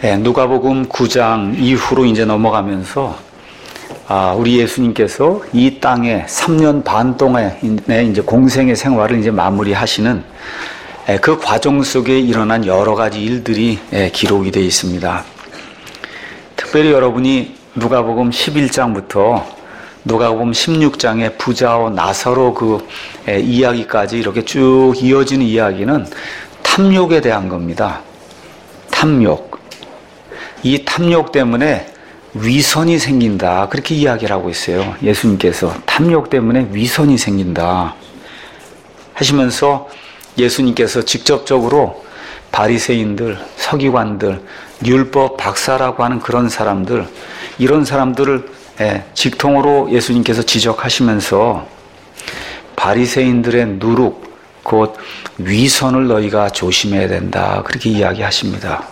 누가복음 9장 이후로 이제 넘어가면서 우리 예수님께서 이 땅에 3년 반 동안의 이제 공생의 생활을 이제 마무리하시는 그 과정 속에 일어난 여러 가지 일들이 기록이 되어 있습니다. 특별히 여러분이 누가복음 11장부터 누가복음 16장의 부자와 나사로 그 이야기까지 이렇게 쭉 이어지는 이야기는 탐욕에 대한 겁니다. 탐욕. 이 탐욕 때문에 위선이 생긴다. 그렇게 이야기를 하고 있어요. 예수님께서 탐욕 때문에 위선이 생긴다 하시면서 예수님께서 직접적으로 바리새인들, 서기관들, 율법 박사라고 하는 그런 사람들, 이런 사람들을 직통으로 예수님께서 지적하시면서 바리새인들의 누룩, 곧 위선을 너희가 조심해야 된다. 그렇게 이야기하십니다.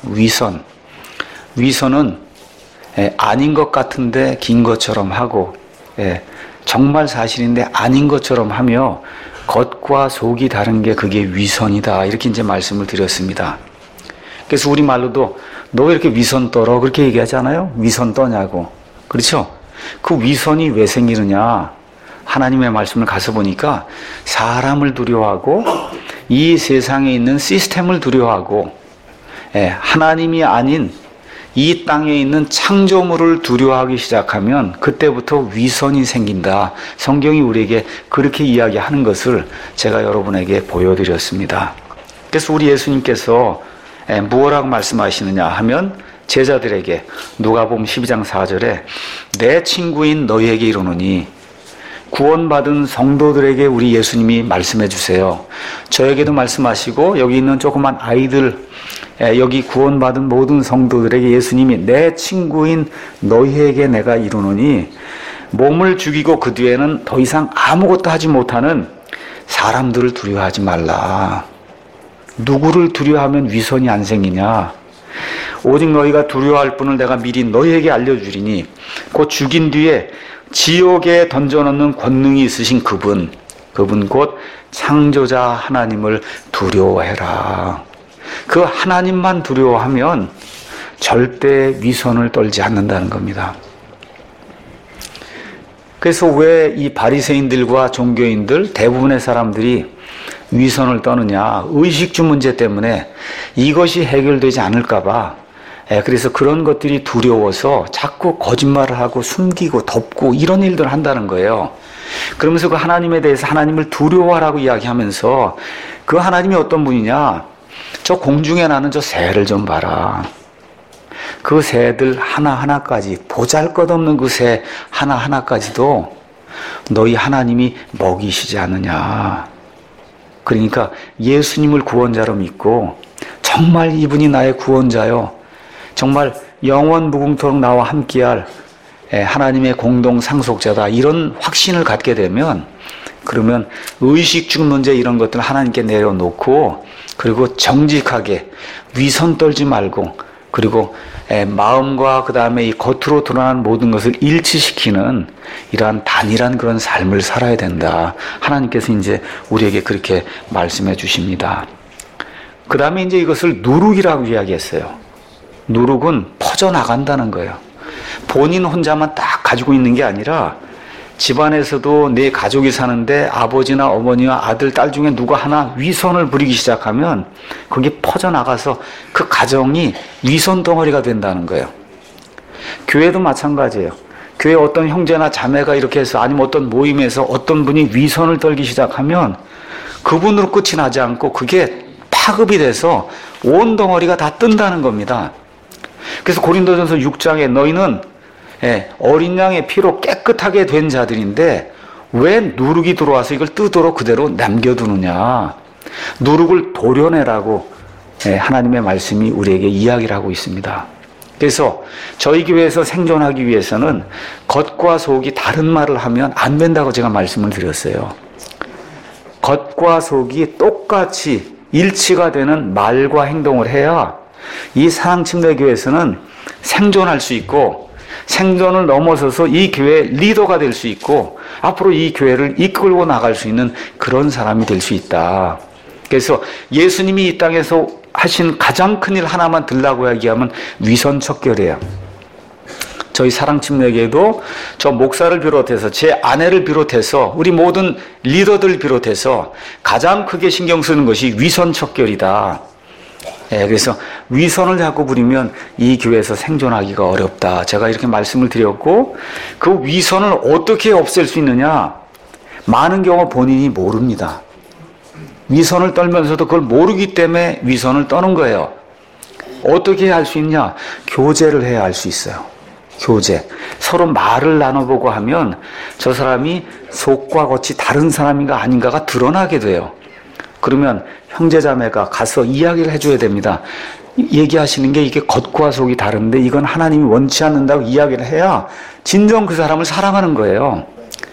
위선은 아닌 것 같은데 긴 것처럼 하고, 정말 사실인데 아닌 것처럼 하며 겉과 속이 다른 게 그게 위선이다. 이렇게 이제 말씀을 드렸습니다. 그래서 우리말로도 너 왜 이렇게 위선 떨어? 그렇게 얘기하잖아요. 위선 떠냐고. 그렇죠? 그 위선이 왜 생기느냐? 하나님의 말씀을 가서 보니까 사람을 두려워하고 이 세상에 있는 시스템을 두려워하고 하나님이 아닌 이 땅에 있는 창조물을 두려워하기 시작하면 그때부터 위선이 생긴다. 성경이 우리에게 그렇게 이야기하는 것을 제가 여러분에게 보여드렸습니다. 그래서 우리 예수님께서 무엇라고 말씀하시느냐 하면 제자들에게 누가복음 12장 4절에 내 친구인 너희에게 이르노니, 구원받은 성도들에게 우리 예수님이 말씀해 주세요. 저에게도 말씀하시고 여기 있는 조그만 아이들, 여기 구원받은 모든 성도들에게 예수님이 내 친구인 너희에게 내가 이르노니, 몸을 죽이고 그 뒤에는 더 이상 아무것도 하지 못하는 사람들을 두려워하지 말라. 누구를 두려워하면 위선이 안 생기냐? 오직 너희가 두려워할 분을 내가 미리 너희에게 알려주리니, 곧 죽인 뒤에 지옥에 던져놓는 권능이 있으신 그분 곧 창조자 하나님을 두려워해라. 그 하나님만 두려워하면 절대 위선을 떨지 않는다는 겁니다. 그래서 왜 이 바리새인들과 종교인들 대부분의 사람들이 위선을 떠느냐? 의식주 문제 때문에 이것이 해결되지 않을까 봐. 그래서 그런 것들이 두려워서 자꾸 거짓말을 하고 숨기고 덮고 이런 일들을 한다는 거예요. 그러면서 그 하나님에 대해서 하나님을 두려워하라고 이야기하면서 그 하나님이 어떤 분이냐? 저 공중에 나는 저 새를 좀 봐라. 그 새들 하나하나까지, 보잘것없는 그 새 하나하나까지도 너희 하나님이 먹이시지 않느냐. 그러니까 예수님을 구원자로 믿고 정말 이분이 나의 구원자요, 정말 영원 무궁토록 나와 함께할 하나님의 공동 상속자다, 이런 확신을 갖게 되면, 그러면 의식주 문제 이런 것들 하나님께 내려놓고, 그리고 정직하게 위선 떨지 말고, 그리고 마음과 그 다음에 이 겉으로 드러나는 모든 것을 일치시키는 이러한 단일한 그런 삶을 살아야 된다. 하나님께서 이제 우리에게 그렇게 말씀해 주십니다. 그 다음에 이제 이것을 누룩이라고 이야기했어요. 누룩은 퍼져나간다는 거예요. 본인 혼자만 딱 가지고 있는 게 아니라 집안에서도 내 가족이 사는데 아버지나 어머니와 아들, 딸 중에 누가 하나 위선을 부리기 시작하면 그게 퍼져나가서 그 가정이 위선 덩어리가 된다는 거예요. 교회도 마찬가지예요. 교회 어떤 형제나 자매가 이렇게 해서, 아니면 어떤 모임에서 어떤 분이 위선을 떨기 시작하면 그분으로 끝이 나지 않고 그게 파급이 돼서 온 덩어리가 다 뜬다는 겁니다. 그래서 고린도전서 6장에 너희는 어린 양의 피로 깨끗하게 된 자들인데 왜 누룩이 들어와서 이걸 뜨도록 그대로 남겨두느냐. 누룩을 도려내라고 하나님의 말씀이 우리에게 이야기를 하고 있습니다. 그래서 저희 교회에서 생존하기 위해서는 겉과 속이 다른 말을 하면 안 된다고 제가 말씀을 드렸어요. 겉과 속이 똑같이 일치가 되는 말과 행동을 해야 이 사랑침례교회에서는 생존할 수 있고, 생존을 넘어서서 이 교회의 리더가 될 수 있고, 앞으로 이 교회를 이끌고 나갈 수 있는 그런 사람이 될 수 있다. 그래서 예수님이 이 땅에서 하신 가장 큰 일 하나만 들라고 이야기하면 위선척결이에요. 저희 사랑침례교회도 저 목사를 비롯해서 제 아내를 비롯해서 우리 모든 리더들 비롯해서 가장 크게 신경 쓰는 것이 위선척결이다. 그래서 위선을 자꾸 부리면 이 교회에서 생존하기가 어렵다. 제가 이렇게 말씀을 드렸고, 그 위선을 어떻게 없앨 수 있느냐? 많은 경우 본인이 모릅니다. 위선을 떨면서도 그걸 모르기 때문에 위선을 떠는 거예요. 어떻게 할 수 있냐? 교제를 해야 할 수 있어요. 교제. 서로 말을 나눠보고 하면 저 사람이 속과 겉이 다른 사람인가 아닌가가 드러나게 돼요. 그러면 형제자매가 가서 이야기를 해줘야 됩니다. 얘기하시는 게 이게 겉과 속이 다른데 이건 하나님이 원치 않는다고 이야기를 해야 진정 그 사람을 사랑하는 거예요.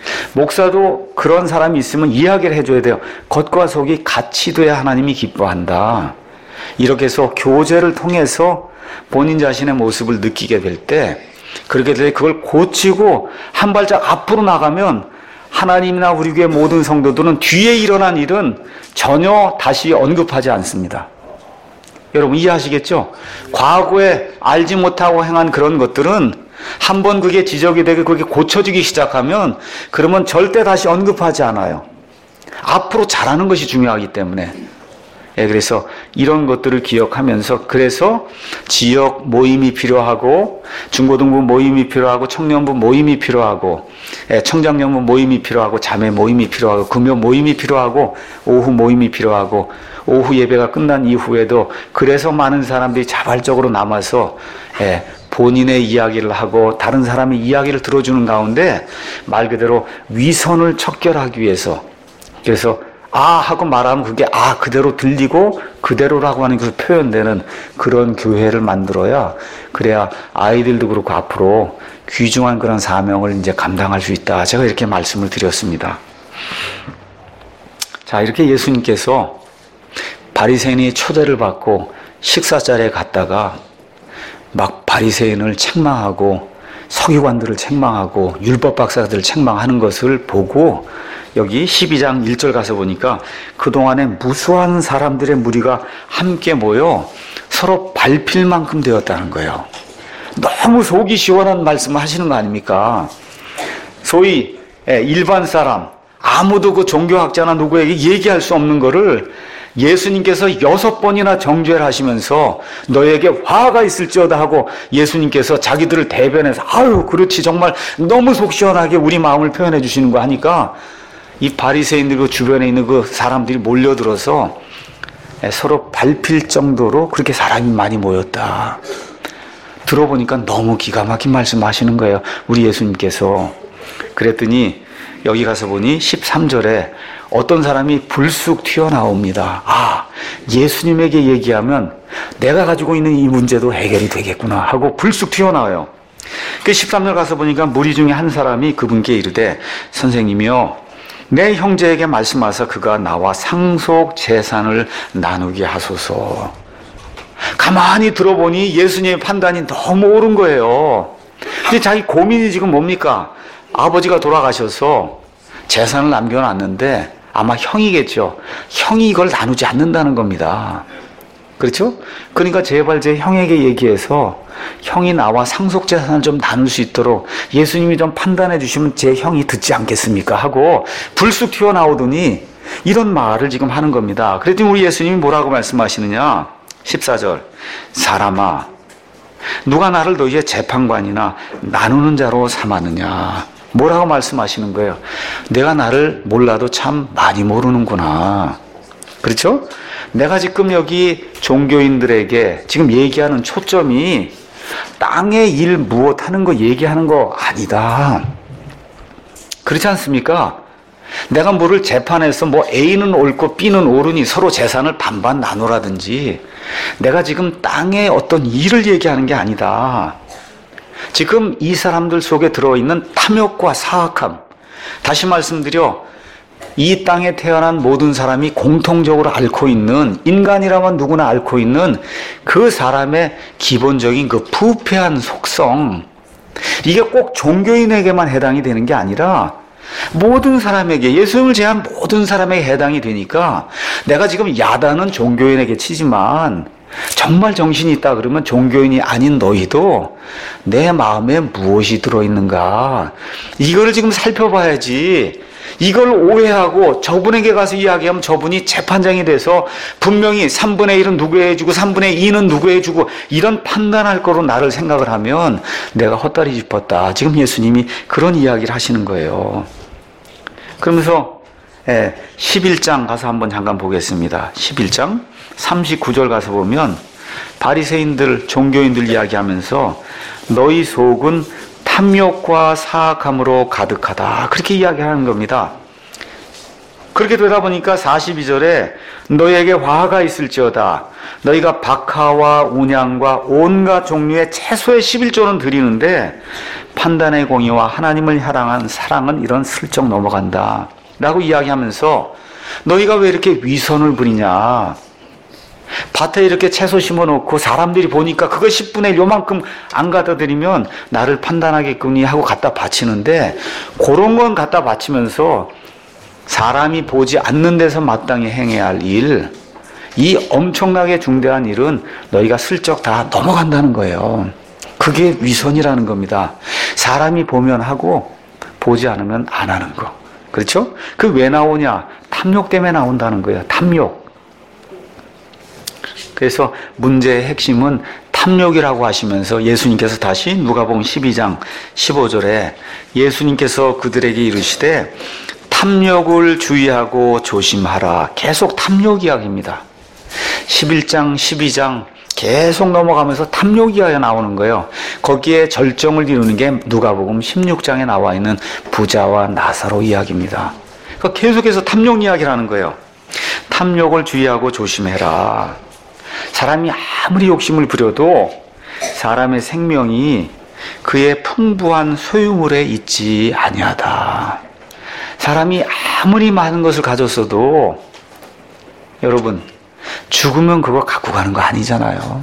목사도 그런 사람이 있으면 이야기를 해줘야 돼요. 겉과 속이 같이 돼야 하나님이 기뻐한다. 이렇게 해서 교제를 통해서 본인 자신의 모습을 느끼게 될 때, 그렇게 될 때 그걸 고치고 한 발짝 앞으로 나가면 하나님이나 우리 교회 모든 성도들은 뒤에 일어난 일은 전혀 다시 언급하지 않습니다. 여러분 이해하시겠죠? 과거에 알지 못하고 행한 그런 것들은 한번 그게 지적이 되고 그게 고쳐지기 시작하면 그러면 절대 다시 언급하지 않아요. 앞으로 잘하는 것이 중요하기 때문에. 그래서 이런 것들을 기억하면서, 그래서 지역 모임이 필요하고, 중고등부 모임이 필요하고, 청년부 모임이 필요하고, 청장년부 모임이 필요하고, 자매 모임이 필요하고, 금요 모임이 필요하고, 오후 모임이 필요하고, 오후 예배가 끝난 이후에도 그래서 많은 사람들이 자발적으로 남아서 본인의 이야기를 하고 다른 사람의 이야기를 들어주는 가운데 말 그대로 위선을 척결하기 위해서, 그래서 하고 말하면 그게 그대로 들리고 그대로라고 하는 그 표현되는 그런 교회를 만들어야, 그래야 아이들도 그렇고 앞으로 귀중한 그런 사명을 이제 감당할 수 있다. 제가 이렇게 말씀을 드렸습니다. 자, 이렇게 예수님께서 바리새인이 초대를 받고 식사 자리에 갔다가 막 바리새인을 책망하고 서기관들을 책망하고 율법 박사들을 책망하는 것을 보고 여기 12장 1절 가서 보니까 그동안에 무수한 사람들의 무리가 함께 모여 서로 밟힐 만큼 되었다는 거예요. 너무 속이 시원한 말씀을 하시는 거 아닙니까? 소위 일반 사람, 아무도 그 종교학자나 누구에게 얘기할 수 없는 거를 예수님께서 6번이나 정죄를 하시면서 너에게 화가 있을지어다 하고 예수님께서 자기들을 대변해서 그렇지 정말 너무 속 시원하게 우리 마음을 표현해 주시는 거 하니까 이 바리새인들 그 주변에 있는 그 사람들이 몰려들어서 서로 밟힐 정도로 그렇게 사람이 많이 모였다. 들어보니까 너무 기가 막힌 말씀하시는 거예요. 우리 예수님께서. 그랬더니 여기 가서 보니 13절에 어떤 사람이 불쑥 튀어나옵니다. 예수님에게 얘기하면 내가 가지고 있는 이 문제도 해결이 되겠구나 하고 불쑥 튀어나와요. 그 13절 가서 보니까 무리 중에 한 사람이 그분께 이르되 선생님이여 내 형제에게 말씀하사 그가 나와 상속 재산을 나누게 하소서. 가만히 들어보니 예수님의 판단이 너무 옳은 거예요. 근데 자기 고민이 지금 뭡니까? 아버지가 돌아가셔서 재산을 남겨놨는데 아마 형이겠죠. 형이 이걸 나누지 않는다는 겁니다. 그렇죠? 그러니까 제발 제 형에게 얘기해서 형이 나와 상속재산을 좀 나눌 수 있도록 예수님이 좀 판단해 주시면 제 형이 듣지 않겠습니까? 하고 불쑥 튀어나오더니 이런 말을 지금 하는 겁니다. 그랬더니 우리 예수님이 뭐라고 말씀하시느냐? 14절 사람아 누가 나를 너희의 재판관이나 나누는 자로 삼았느냐? 뭐라고 말씀하시는 거예요? 내가 나를 몰라도 참 많이 모르는구나. 그렇죠? 내가 지금 여기 종교인들에게 지금 얘기하는 초점이 땅의 일 무엇 하는 거 얘기하는 거 아니다. 그렇지 않습니까? 내가 뭐를 재판해서 A는 옳고 B는 옳으니 서로 재산을 반반 나누라든지 내가 지금 땅의 어떤 일을 얘기하는 게 아니다. 지금 이 사람들 속에 들어있는 탐욕과 사악함, 다시 말씀드려 이 땅에 태어난 모든 사람이 공통적으로 앓고 있는, 인간이라면 누구나 앓고 있는 그 사람의 기본적인 그 부패한 속성, 이게 꼭 종교인에게만 해당이 되는 게 아니라 모든 사람에게, 예수님을 제한 모든 사람에게 해당이 되니까 내가 지금 야단은 종교인에게 치지만 정말 정신이 있다 그러면 종교인이 아닌 너희도 내 마음에 무엇이 들어있는가 이거를 지금 살펴봐야지. 이걸 오해하고 저분에게 가서 이야기하면 저분이 재판장이 돼서 분명히 3분의 1은 누구에게 주고 3분의 2는 누구에게 주고 이런 판단할 거로 나를 생각을 하면 내가 헛다리 짚었다. 지금 예수님이 그런 이야기를 하시는 거예요. 그러면서 11장 가서 한번 잠깐 보겠습니다. 11장 39절 가서 보면 바리새인들 종교인들 이야기하면서 너희 속은 탐욕과 사악함으로 가득하다. 그렇게 이야기하는 겁니다. 그렇게 되다 보니까 42절에 너희에게 화가 있을지어다. 너희가 박하와 운양과 온갖 종류의 채소의 11조는 드리는데 판단의 공의와 하나님을 향한 사랑은 이런 슬쩍 넘어간다. 라고 이야기하면서 너희가 왜 이렇게 위선을 부리냐. 밭에 이렇게 채소 심어놓고 사람들이 보니까 그거 10분의 1 요만큼 안 갖다 드리면 나를 판단하겠거니 하고 갖다 바치는데 그런 건 갖다 바치면서 사람이 보지 않는 데서 마땅히 행해야 할 일, 이 엄청나게 중대한 일은 너희가 슬쩍 다 넘어간다는 거예요. 그게 위선이라는 겁니다. 사람이 보면 하고 보지 않으면 안 하는 거. 그렇죠? 그 왜 나오냐? 탐욕 때문에 나온다는 거예요. 탐욕. 그래서 문제의 핵심은 탐욕이라고 하시면서 예수님께서 다시 누가복음 12장 15절에 예수님께서 그들에게 이르시되 탐욕을 주의하고 조심하라. 계속 탐욕 이야기입니다. 11장 12장 계속 넘어가면서 탐욕 이야기가 나오는 거예요. 거기에 절정을 이루는 게 누가복음 16장에 나와 있는 부자와 나사로 이야기입니다. 그러니까 계속해서 탐욕 이야기를 하는 거예요. 탐욕을 주의하고 조심해라. 사람이 아무리 욕심을 부려도 사람의 생명이 그의 풍부한 소유물에 있지 아니하다. 사람이 아무리 많은 것을 가졌어도 여러분 죽으면 그거 갖고 가는 거 아니잖아요.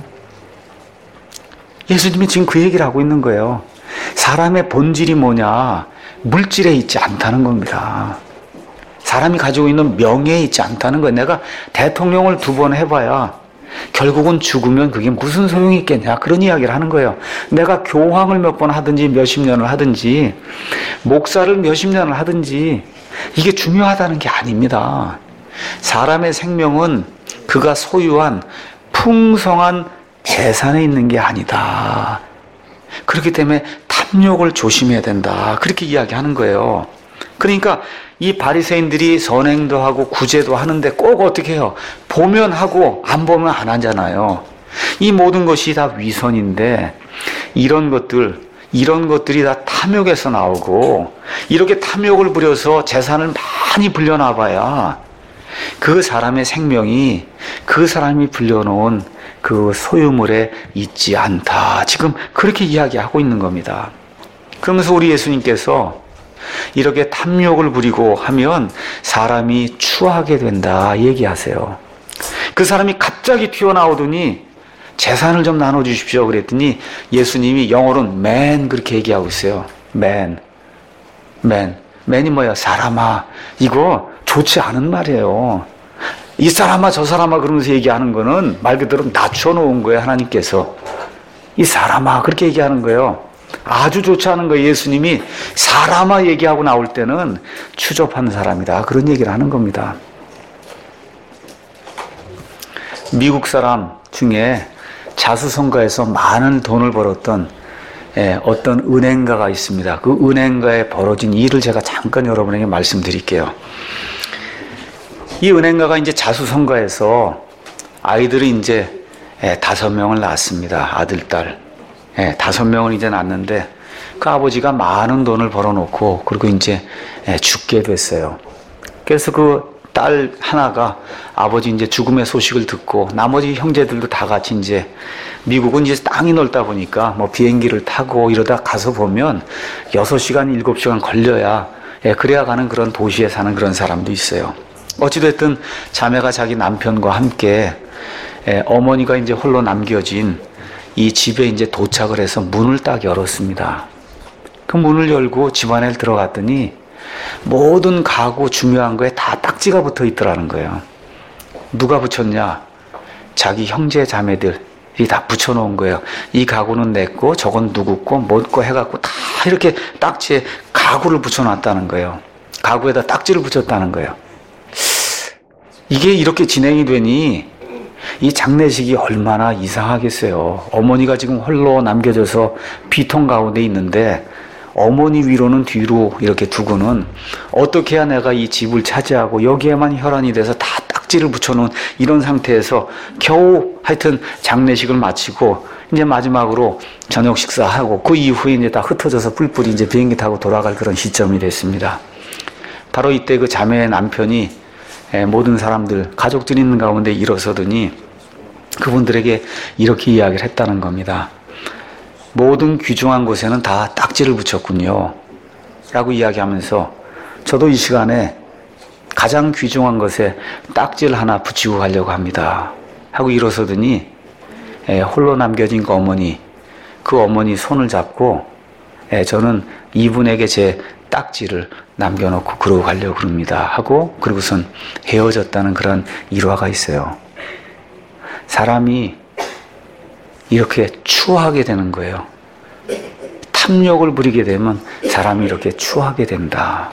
예수님이 지금 그 얘기를 하고 있는 거예요. 사람의 본질이 뭐냐? 물질에 있지 않다는 겁니다. 사람이 가지고 있는 명예에 있지 않다는 거예요. 내가 대통령을 2번 해봐야 결국은 죽으면 그게 무슨 소용이 있겠냐 그런 이야기를 하는 거예요. 내가 교황을 몇 번 하든지 몇십 년을 하든지 목사를 몇십 년을 하든지 이게 중요하다는 게 아닙니다. 사람의 생명은 그가 소유한 풍성한 재산에 있는 게 아니다. 그렇기 때문에 탐욕을 조심해야 된다. 그렇게 이야기하는 거예요. 그러니까 이 바리새인들이 선행도 하고 구제도 하는데 꼭 어떻게 해요? 보면 하고 안 보면 안 하잖아요. 이 모든 것이 다 위선인데 이런 것들이 다 탐욕에서 나오고 이렇게 탐욕을 부려서 재산을 많이 불려놔봐야 그 사람의 생명이 그 사람이 불려놓은 그 소유물에 있지 않다. 지금 그렇게 이야기하고 있는 겁니다. 그러면서 우리 예수님께서 이렇게 탐욕을 부리고 하면 사람이 추하게 된다 얘기하세요. 그 사람이 갑자기 튀어나오더니 재산을 좀 나눠주십시오 그랬더니 예수님이 영어로는 man 그렇게 얘기하고 있어요. man이 뭐야? 사람아. 이거 좋지 않은 말이에요. 이 사람아 저 사람아 그러면서 얘기하는 거는 말 그대로 낮춰놓은 거예요. 하나님께서 이 사람아 그렇게 얘기하는 거예요. 아주 좋지 않은 거예요. 예수님이 사람아 얘기하고 나올 때는 추접한 사람이다 그런 얘기를 하는 겁니다. 미국 사람 중에 자수성가해서 많은 돈을 벌었던 어떤 은행가가 있습니다. 그 은행가에 벌어진 일을 제가 잠깐 여러분에게 말씀드릴게요. 이 은행가가 이제 자수성가해서 아이들이 이제 5명을 낳았습니다. 아들, 딸. 5명을 이제 낳았는데 그 아버지가 많은 돈을 벌어놓고 그리고 이제 죽게 됐어요. 그래서 그 딸 하나가 아버지 이제 죽음의 소식을 듣고 나머지 형제들도 다 같이 이제 미국은 이제 땅이 넓다 보니까 뭐 비행기를 타고 이러다 가서 보면 6시간, 7시간 걸려야 그래야 가는 그런 도시에 사는 그런 사람도 있어요. 어찌됐든 자매가 자기 남편과 함께 어머니가 이제 홀로 남겨진 이 집에 이제 도착을 해서 문을 딱 열었습니다. 그 문을 열고 집안에 들어갔더니 모든 가구 중요한 거에 다 딱지가 붙어 있더라는 거예요. 누가 붙였냐? 자기 형제 자매들이 다 붙여놓은 거예요. 이 가구는 내 거, 저건 누구 거, 뭐 거 해갖고 다 이렇게 딱지에 가구를 붙여놨다는 거예요. 가구에다 딱지를 붙였다는 거예요. 이게 이렇게 진행이 되니 이 장례식이 얼마나 이상하겠어요. 어머니가 지금 홀로 남겨져서 비통 가운데 있는데 어머니 위로는 뒤로 이렇게 두고는 어떻게 해야 내가 이 집을 차지하고 여기에만 혈안이 돼서 다 딱지를 붙여놓은 이런 상태에서 겨우 하여튼 장례식을 마치고 이제 마지막으로 저녁 식사하고 그 이후에 이제 다 흩어져서 뿔뿔이 이제 비행기 타고 돌아갈 그런 시점이 됐습니다. 바로 이때 그 자매의 남편이 모든 사람들, 가족들이 있는 가운데 일어서더니 그분들에게 이렇게 이야기를 했다는 겁니다. 모든 귀중한 곳에는 다 딱지를 붙였군요. 라고 이야기하면서 저도 이 시간에 가장 귀중한 것에 딱지를 하나 붙이고 가려고 합니다. 하고 일어서더니 홀로 남겨진 그 어머니 손을 잡고 저는 이분에게 제 딱지를 남겨놓고 그러고 가려고 그럽니다. 하고 그러고선 헤어졌다는 그런 일화가 있어요. 사람이 이렇게 추하게 되는 거예요. 탐욕을 부리게 되면 사람이 이렇게 추하게 된다.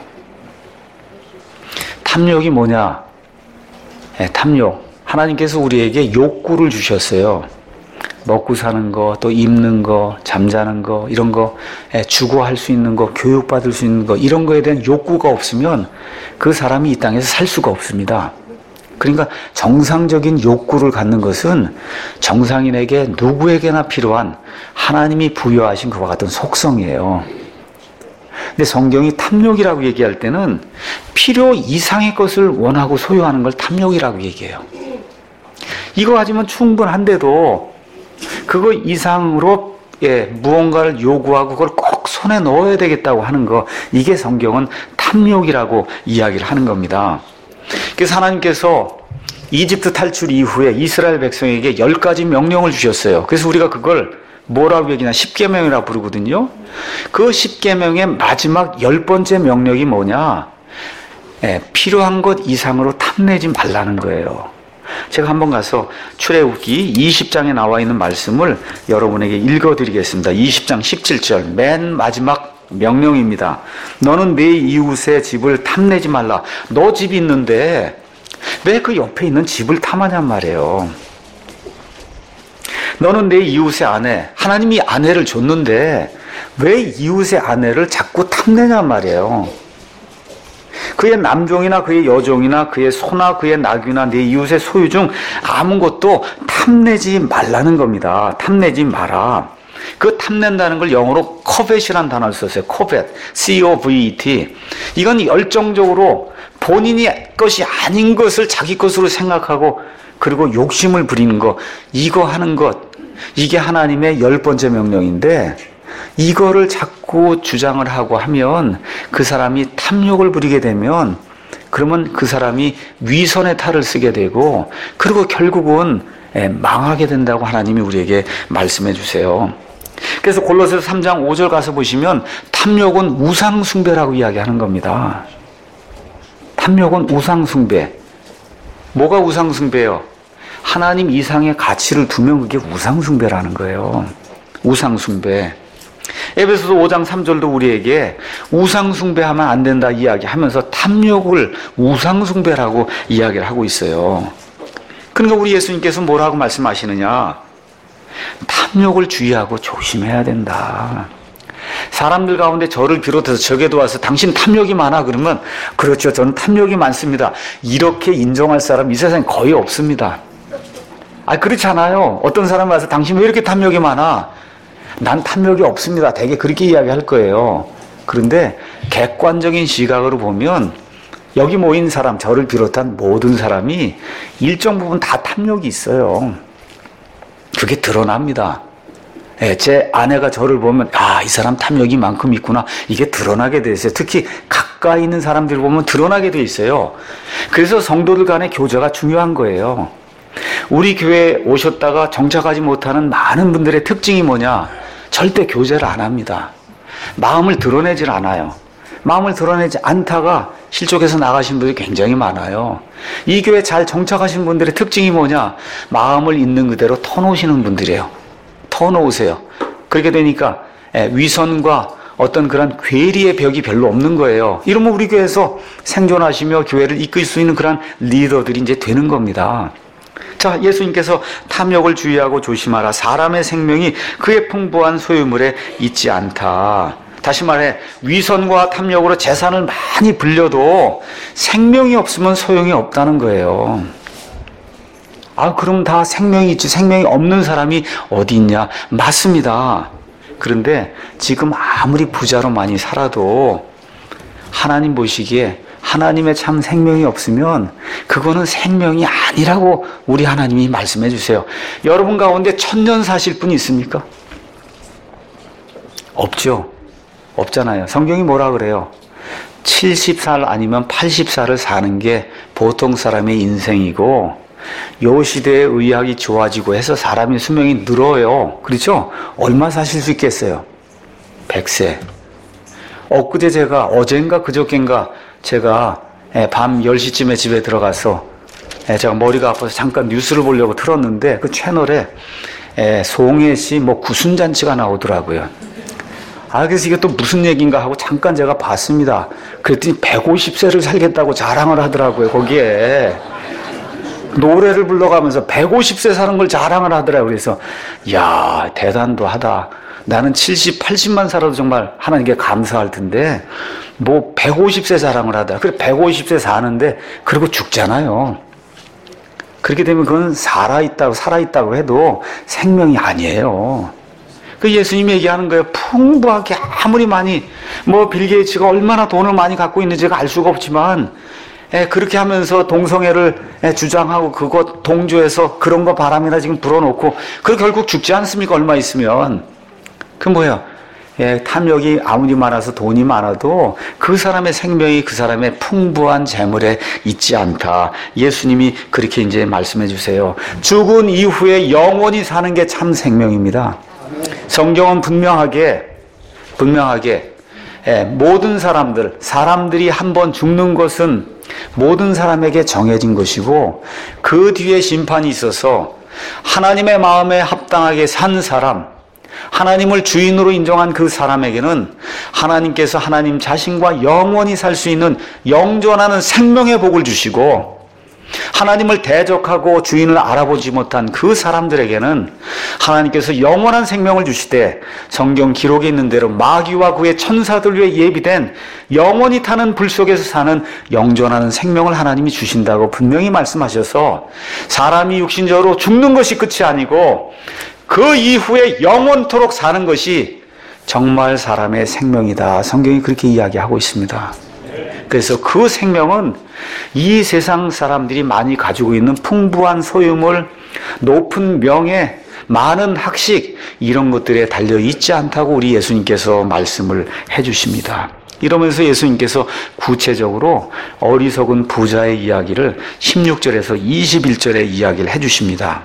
탐욕이 뭐냐? 탐욕. 하나님께서 우리에게 욕구를 주셨어요. 먹고 사는 거, 또 입는 거, 잠자는 거, 이런 거, 주고 할 수 있는 거, 교육받을 수 있는 거, 이런 거에 대한 욕구가 없으면 그 사람이 이 땅에서 살 수가 없습니다. 그러니까 정상적인 욕구를 갖는 것은 정상인에게 누구에게나 필요한 하나님이 부여하신 그와 같은 속성이에요. 근데 성경이 탐욕이라고 얘기할 때는 필요 이상의 것을 원하고 소유하는 걸 탐욕이라고 얘기해요. 이거 가지면 충분한데도 그거 이상으로 무언가를 요구하고 그걸 꼭 손에 넣어야 되겠다고 하는 거, 이게 성경은 탐욕이라고 이야기를 하는 겁니다. 그래서 하나님께서 이집트 탈출 이후에 이스라엘 백성에게 10가지 명령을 주셨어요. 그래서 우리가 그걸 뭐라고 얘기나 10계명이라고 부르거든요. 그 10계명의 마지막 10번째 명령이 뭐냐? 필요한 것 이상으로 탐내지 말라는 거예요. 제가 한번 가서 출애굽기 20장에 나와 있는 말씀을 여러분에게 읽어드리겠습니다. 20장 17절 맨 마지막 명령입니다. 너는 네 이웃의 집을 탐내지 말라. 너 집이 있는데 왜 그 옆에 있는 집을 탐하냔 말이에요. 너는 내 이웃의 아내, 하나님이 아내를 줬는데 왜 이웃의 아내를 자꾸 탐내냔 말이에요. 그의 남종이나 그의 여종이나 그의 소나 그의 나귀나 내 이웃의 소유 중 아무것도 탐내지 말라는 겁니다. 탐내지 마라. 그 탐낸다는 걸 영어로 covet이라는 단어를 썼어요. covet, C-O-V-E-T. 이건 열정적으로 본인이 것이 아닌 것을 자기 것으로 생각하고 그리고 욕심을 부리는 것, 이거 하는 것, 이게 하나님의 10번째 명령인데 이거를 자꾸 주장을 하고 하면 그 사람이 탐욕을 부리게 되면 그러면 그 사람이 위선의 탈을 쓰게 되고 그리고 결국은 망하게 된다고 하나님이 우리에게 말씀해 주세요. 그래서 골로새서 3장 5절 가서 보시면 탐욕은 우상숭배라고 이야기하는 겁니다. 탐욕은 우상숭배. 뭐가 우상숭배예요? 하나님 이상의 가치를 두면 그게 우상숭배라는 거예요. 우상숭배. 에베소서 5장 3절도 우리에게 우상숭배하면 안 된다 이야기하면서 탐욕을 우상숭배라고 이야기를 하고 있어요. 그러니까 우리 예수님께서 뭐라고 말씀하시느냐? 탐욕을 주의하고 조심해야 된다. 사람들 가운데 저를 비롯해서 적에도 와서 당신 탐욕이 많아 그러면 그렇죠, 저는 탐욕이 많습니다. 이렇게 인정할 사람 이 세상에 거의 없습니다. 그렇지 않아요. 어떤 사람 와서 당신 왜 이렇게 탐욕이 많아? 난 탐욕이 없습니다. 되게 그렇게 이야기할 거예요. 그런데 객관적인 시각으로 보면 여기 모인 사람, 저를 비롯한 모든 사람이 일정 부분 다 탐욕이 있어요. 그게 드러납니다. 제 아내가 저를 보면 이 사람 탐욕이 만큼 있구나, 이게 드러나게 돼 있어요. 특히 가까이 있는 사람들 보면 드러나게 돼 있어요. 그래서 성도들 간의 교제가 중요한 거예요. 우리 교회에 오셨다가 정착하지 못하는 많은 분들의 특징이 뭐냐? 절대 교제를 안 합니다. 마음을 드러내질 않아요. 마음을 드러내지 않다가 실족해서 나가신 분들이 굉장히 많아요. 이 교회 잘 정착하신 분들의 특징이 뭐냐? 마음을 있는 그대로 터놓으시는 분들이에요. 터놓으세요. 그렇게 되니까 위선과 어떤 그런 괴리의 벽이 별로 없는 거예요. 이러면 우리 교회에서 생존하시며 교회를 이끌 수 있는 그런 리더들이 이제 되는 겁니다. 자, 예수님께서 탐욕을 주의하고 조심하라. 사람의 생명이 그의 풍부한 소유물에 있지 않다. 다시 말해 위선과 탐욕으로 재산을 많이 불려도 생명이 없으면 소용이 없다는 거예요. 그럼 다 생명이 있지 생명이 없는 사람이 어디 있냐? 맞습니다. 그런데 지금 아무리 부자로 많이 살아도 하나님 보시기에 하나님의 참 생명이 없으면 그거는 생명이 아니라고 우리 하나님이 말씀해 주세요. 여러분 가운데 1000년 사실 분 있습니까? 없죠. 없잖아요. 성경이 뭐라 그래요? 70살 아니면 80살을 사는 게 보통 사람의 인생이고 요 시대에 의학이 좋아지고 해서 사람의 수명이 늘어요. 그렇죠? 얼마 사실 수 있겠어요? 100세. 어젠가 그저께인가 제가 밤 10시쯤에 집에 들어가서 제가 머리가 아파서 잠깐 뉴스를 보려고 틀었는데 그 채널에 송혜 씨 구순잔치가 나오더라고요. 그래서 이게 또 무슨 얘기인가 하고 잠깐 제가 봤습니다. 그랬더니 150세를 살겠다고 자랑을 하더라고요. 거기에 노래를 불러가면서 150세 사는 걸 자랑을 하더라고요. 그래서 이야 대단도 하다. 나는 70, 80만 살아도 정말 하나님께 감사할 텐데 150세 자랑을 하다. 그래 150세 사는데 그리고 죽잖아요. 그렇게 되면 그건 살아있다고 해도 생명이 아니에요. 그 예수님이 얘기하는 거예요. 풍부하게 아무리 많이 빌 게이츠가 얼마나 돈을 많이 갖고 있는지가 알 수가 없지만 그렇게 하면서 동성애를 주장하고 그거 동조해서 그런 거 바람이나 지금 불어놓고 그 결국 죽지 않습니까? 얼마 있으면. 그 뭐야? 탐욕이 아무리 많아서 돈이 많아도 그 사람의 생명이 그 사람의 풍부한 재물에 있지 않다. 예수님이 그렇게 이제 말씀해 주세요. 죽은 이후에 영원히 사는 게 참 생명입니다. 성경은 분명하게 모든 사람들이 한번 죽는 것은 모든 사람에게 정해진 것이고 그 뒤에 심판이 있어서 하나님의 마음에 합당하게 산 사람, 하나님을 주인으로 인정한 그 사람에게는 하나님께서 하나님 자신과 영원히 살 수 있는 영존하는 생명의 복을 주시고 하나님을 대적하고 주인을 알아보지 못한 그 사람들에게는 하나님께서 영원한 생명을 주시되 성경 기록에 있는 대로 마귀와 그의 천사들 위해 예비된 영원히 타는 불 속에서 사는 영존하는 생명을 하나님이 주신다고 분명히 말씀하셔서 사람이 육신적으로 죽는 것이 끝이 아니고 그 이후에 영원토록 사는 것이 정말 사람의 생명이다. 성경이 그렇게 이야기하고 있습니다. 그래서 그 생명은 이 세상 사람들이 많이 가지고 있는 풍부한 소유물, 높은 명예, 많은 학식 이런 것들에 달려 있지 않다고 우리 예수님께서 말씀을 해주십니다. 이러면서 예수님께서 구체적으로 어리석은 부자의 이야기를 16절에서 21절에 이야기를 해주십니다.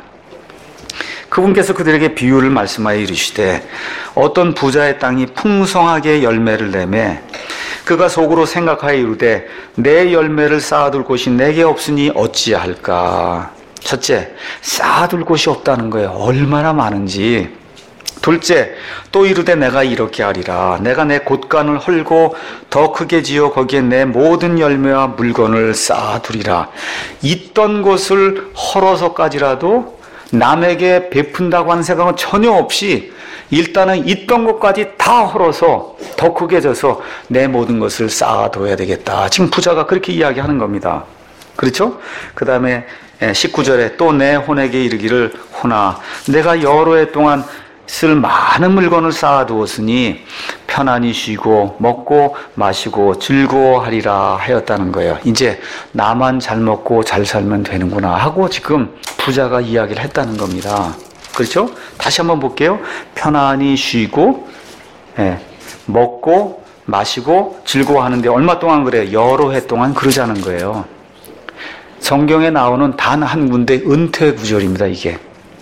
그분께서 그들에게 비유를 말씀하여 이르시되 어떤 부자의 땅이 풍성하게 열매를 내매 그가 속으로 생각하여 이르되 내 열매를 쌓아둘 곳이 내게 없으니 어찌할까. 첫째, 쌓아둘 곳이 없다는 거예요. 얼마나 많은지. 둘째, 또 이르되 내가 이렇게 하리라. 내가 내 곳간을 헐고 더 크게 지어 거기에 내 모든 열매와 물건을 쌓아두리라. 있던 곳을 헐어서까지라도 남에게 베푼다고 하는 생각은 전혀 없이 일단은 있던 것까지 다 헐어서 더 크게 져서 내 모든 것을 쌓아둬야 되겠다. 지금 부자가 그렇게 이야기하는 겁니다. 그렇죠? 그 다음에 19절에 또 내 혼에게 이르기를 혼아 내가 여러 해 동안 쓸 많은 물건을 쌓아두었으니 편안히 쉬고 먹고 마시고 즐거워하리라 하였다는 거예요. 이제 나만 잘 먹고 잘 살면 되는구나 하고 지금 부자가 이야기를 했다는 겁니다. 그렇죠? 다시 한번 볼게요. 편안히 쉬고 먹고 마시고 즐거워하는데 얼마 동안 그래요? 여러 해 동안 그러자는 거예요. 성경에 나오는 단 한 군데 은퇴 구절입니다. 이게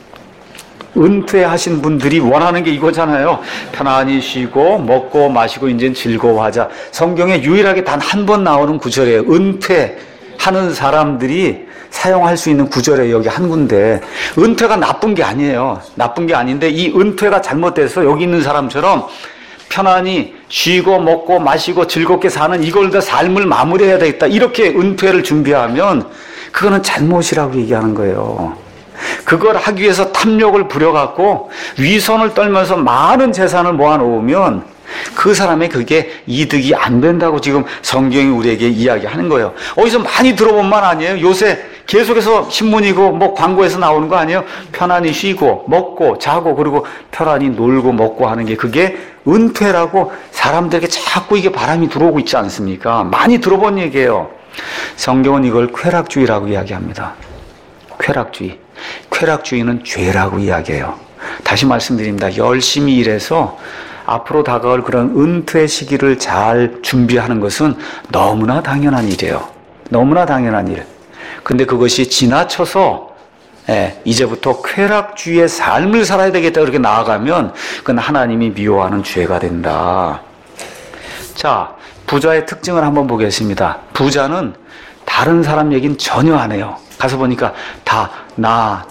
은퇴하신 분들이 원하는 게 이거잖아요. 편안히 쉬고 먹고 마시고 이제 즐거워하자. 성경에 유일하게 단 한 번 나오는 구절이에요. 은퇴하신 하는 사람들이 사용할 수 있는 구절에 여기 한 군데. 은퇴가 나쁜 게 아니에요. 나쁜 게 아닌데 이 은퇴가 잘못돼서 여기 있는 사람처럼 편안히 쉬고 먹고 마시고 즐겁게 사는 이걸 다 삶을 마무리해야 되겠다. 이렇게 은퇴를 준비하면 그거는 잘못이라고 얘기하는 거예요. 그걸 하기 위해서 탐욕을 부려갖고 위선을 떨면서 많은 재산을 모아놓으면 그 사람의 그게 이득이 안 된다고 지금 성경이 우리에게 이야기하는 거예요. 어디서 많이 들어본 말 아니에요? 요새 계속해서 신문이고 뭐 광고에서 나오는 거 아니에요? 편안히 쉬고 먹고 자고 그리고 편안히 놀고 먹고 하는 게 그게 은퇴라고 사람들에게 자꾸 이게 바람이 들어오고 있지 않습니까? 많이 들어본 얘기예요. 성경은 이걸 쾌락주의라고 이야기합니다. 쾌락주의. 쾌락주의는 죄라고 이야기해요. 다시 말씀드립니다. 열심히 일해서 앞으로 다가올 그런 은퇴 시기를 잘 준비하는 것은 너무나 당연한 일이에요. 너무나 당연한 일. 근데 그것이 지나쳐서 이제부터 쾌락주의의 삶을 살아야 되겠다 그렇게 나아가면 그건 하나님이 미워하는 죄가 된다. 자, 부자의 특징을 한번 보겠습니다. 부자는 다른 사람 얘기는 전혀 안 해요. 가서 보니까 다 나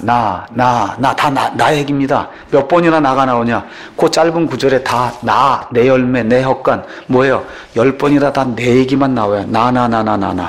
얘기입니다. 몇 번이나 나가 나오냐? 그 짧은 구절에 다 나, 내 열매, 내 헛간 뭐예요? 10번이나 다 내 얘기만 나와요. 나.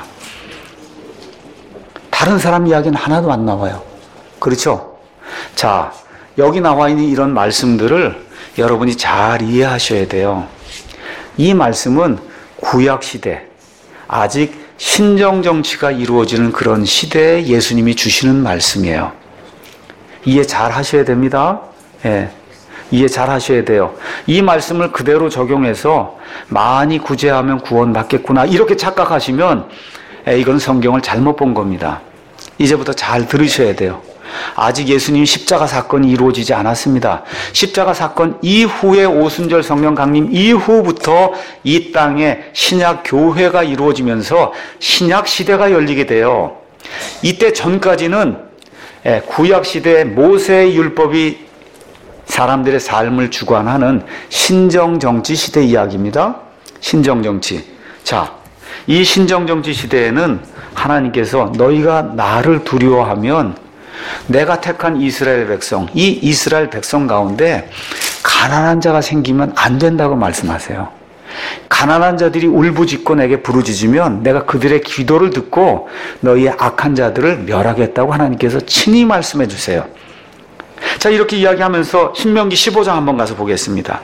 다른 사람 이야기는 하나도 안 나와요. 그렇죠? 자, 여기 나와 있는 이런 말씀들을 여러분이 잘 이해하셔야 돼요. 이 말씀은 구약시대, 아직 신정정치가 이루어지는 그런 시대에 예수님이 주시는 말씀이에요. 이해 잘 하셔야 됩니다. 이해 잘 하셔야 돼요. 이 말씀을 그대로 적용해서 많이 구제하면 구원받겠구나 이렇게 착각하시면 이건 성경을 잘못 본 겁니다. 이제부터 잘 들으셔야 돼요. 아직 예수님 십자가 사건이 이루어지지 않았습니다. 십자가 사건 이후에 오순절 성령 강림 이후부터 이 땅에 신약 교회가 이루어지면서 신약 시대가 열리게 돼요. 이때 전까지는 구약 시대의 모세의 율법이 사람들의 삶을 주관하는 신정정치 시대 이야기입니다. 신정정치. 자, 이 신정정치 시대에는 하나님께서 너희가 나를 두려워하면 내가 택한 이스라엘 백성, 이 이스라엘 백성 가운데 가난한 자가 생기면 안 된다고 말씀하세요. 가난한 자들이 울부짖고 내게 부르짖으면 내가 그들의 기도를 듣고 너희의 악한 자들을 멸하겠다고 하나님께서 친히 말씀해 주세요. 자, 이렇게 이야기하면서 신명기 15장 한번 가서 보겠습니다.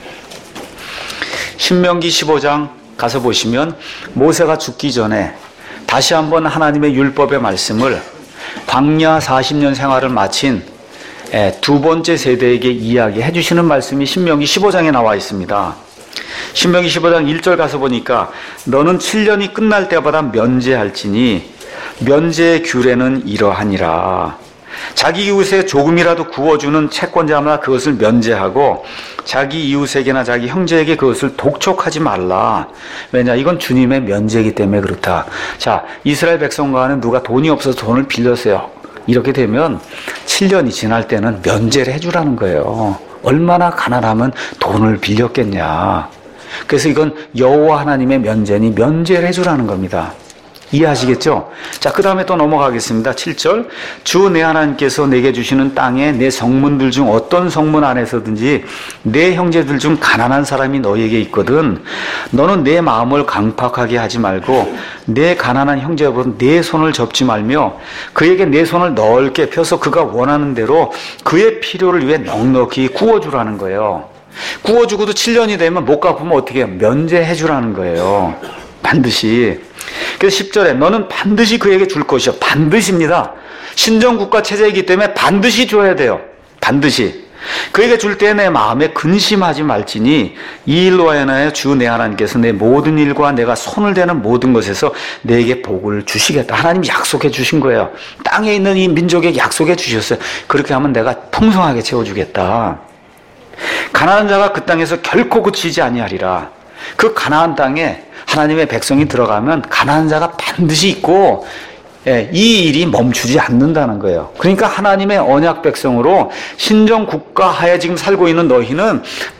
신명기 15장 가서 보시면 모세가 죽기 전에 다시 한번 하나님의 율법의 말씀을 광야 40년 생활을 마친 두 번째 세대에게 이야기해 주시는 말씀이 신명기 15장에 나와 있습니다. 신명기 15장 1절 가서 보니까 너는 7년이 끝날 때마다 면제할지니 면제의 규례는 이러하니라. 자기 이웃에 조금이라도 구워주는 채권자마다 그것을 면제하고 자기 이웃에게나 자기 형제에게 그것을 독촉하지 말라. 왜냐? 이건 주님의 면제이기 때문에 그렇다. 자, 이스라엘 백성과는 누가 돈이 없어서 돈을 빌렸어요. 이렇게 되면 7년이 지날 때는 면제를 해주라는 거예요. 얼마나 가난하면 돈을 빌렸겠냐. 그래서 이건 여호와 하나님의 면제니 면제를 해주라는 겁니다. 이해하시겠죠? 자, 그 다음에 또 넘어가겠습니다. 7절. 주 내 하나님께서 내게 주시는 땅에 내 성문들 중 어떤 성문 안에서든지 내 형제들 중 가난한 사람이 너에게 있거든 너는 내 마음을 강팍하게 하지 말고 내 가난한 형제보다 내 손을 접지 말며 그에게 내 손을 넓게 펴서 그가 원하는 대로 그의 필요를 위해 넉넉히 구워주라는 거예요. 구워주고도 7년이 되면 못 갚으면 어떻게 해요? 면제해주라는 거예요. 반드시. 그래서 10절에 너는 반드시 그에게 줄 것이요. 반드시입니다. 신정국가 체제이기 때문에 반드시 줘야 돼요. 반드시. 그에게 줄 때 내 마음에 근심하지 말지니 이 일로 하여 주 내 하나님께서 내 모든 일과 내가 손을 대는 모든 것에서 내게 복을 주시겠다. 하나님이 약속해 주신 거예요. 땅에 있는 이 민족에게 약속해 주셨어요. 그렇게 하면 내가 풍성하게 채워주겠다. 가난한 자가 그 땅에서 결코 그치지 아니하리라. 그 가나안 땅에 하나님의 백성이 들어가면 가난한 자가 반드시 있고 이 일이 멈추지 않는다는 거예요. 그러니까 하나님의 언약 백성으로 신정 국가 하에 지금 살고 있는 너희는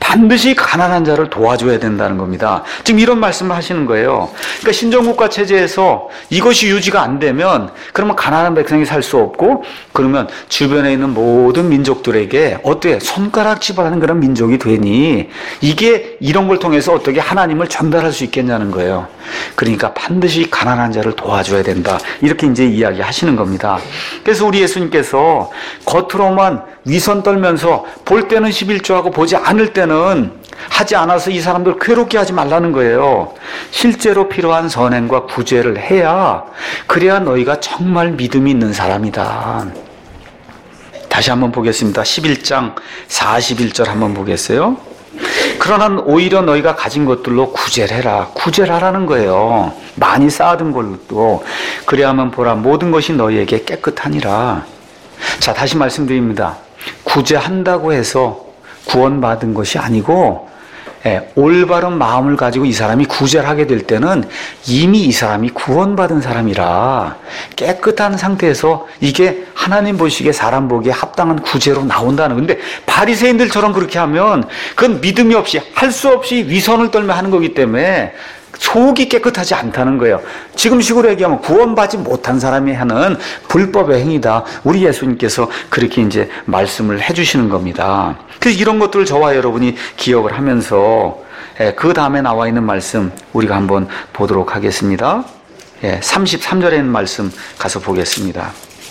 반드시 가난한 자를 도와줘야 된다는 겁니다. 지금 이런 말씀을 하시는 거예요. 그러니까 신정국가 체제에서 이것이 유지가 안 되면 그러면 가난한 백성이 살 수 없고 그러면 주변에 있는 모든 민족들에게 어떻게 손가락질하는 그런 민족이 되니 이게 이런 걸 통해서 어떻게 하나님을 전달할 수 있겠냐는 거예요. 그러니까 반드시 가난한 자를 도와줘야 된다. 이렇게 이제 이야기하시는 겁니다. 그래서 우리 예수님께서 겉으로만 위선 떨면서 볼 때는 11조하고 보지 않을 때는 하지 않아서 이 사람들 괴롭게 하지 말라는 거예요. 실제로 필요한 선행과 구제를 해야 그래야 너희가 정말 믿음이 있는 사람이다. 다시 한번 보겠습니다. 11장 41절 한번 보겠어요. 그러나 오히려 너희가 가진 것들로 구제를 해라. 구제를 하라는 거예요. 많이 쌓아둔 걸로 그래야만 보라 모든 것이 너희에게 깨끗하니라. 자, 다시 말씀드립니다. 구제한다고 해서 구원받은 것이 아니고 올바른 마음을 가지고 이 사람이 구제를 하게 될 때는 이미 이 사람이 구원받은 사람이라 깨끗한 상태에서 이게 하나님 보시기에 사람 보기에 합당한 구제로 나온다는. 근데 바리새인들처럼 그렇게 하면 그건 믿음이 없이 할 수 없이 위선을 떨며 하는 거기 때문에 속이 깨끗하지 않다는 거예요. 지금 식으로 얘기하면 구원받지 못한 사람이 하는 불법의 행위다. 우리 예수님께서 그렇게 이제 말씀을 해주시는 겁니다. 그래서 이런 것들을 저와 여러분이 기억을 하면서 그 다음에 나와 있는 말씀 우리가 한번 보도록 하겠습니다. 33절에 있는 말씀 가서 보겠습니다.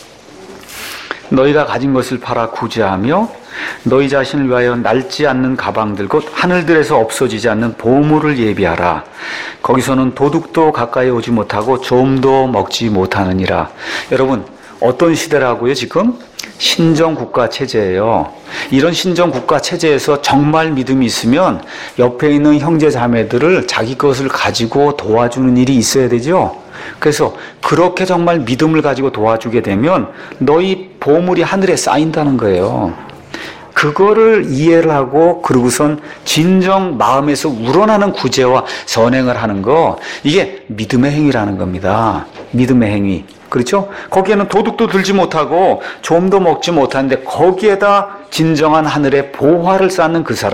너희가 가진 것을 팔아 구제하며 너희 자신을 위하여 낡지 않는 가방들 곧 하늘들에서 없어지지 않는 보물을 예비하라. 거기서는 도둑도 가까이 오지 못하고 좀도 먹지 못하느니라. 여러분 어떤 시대라고요? 지금 신정국가 체제예요. 이런 신정국가 체제에서 정말 믿음이 있으면 옆에 있는 형제 자매들을 자기 것을 가지고 도와주는 일이 있어야 되죠. 그래서 그렇게 정말 믿음을 가지고 도와주게 되면 너희 보물이 하늘에 쌓인다는 거예요. 그거를 이해를 하고 그러고선 진정 마음에서 우러나는 구제와 선행을 하는 거, 이게 믿음의 행위라는 겁니다. 믿음의 행위. 그렇죠? 거기에는 도둑도 들지 못하고 좀도 먹지 못하는데 거기에다 진정한 하늘의 보화를 쌓는 그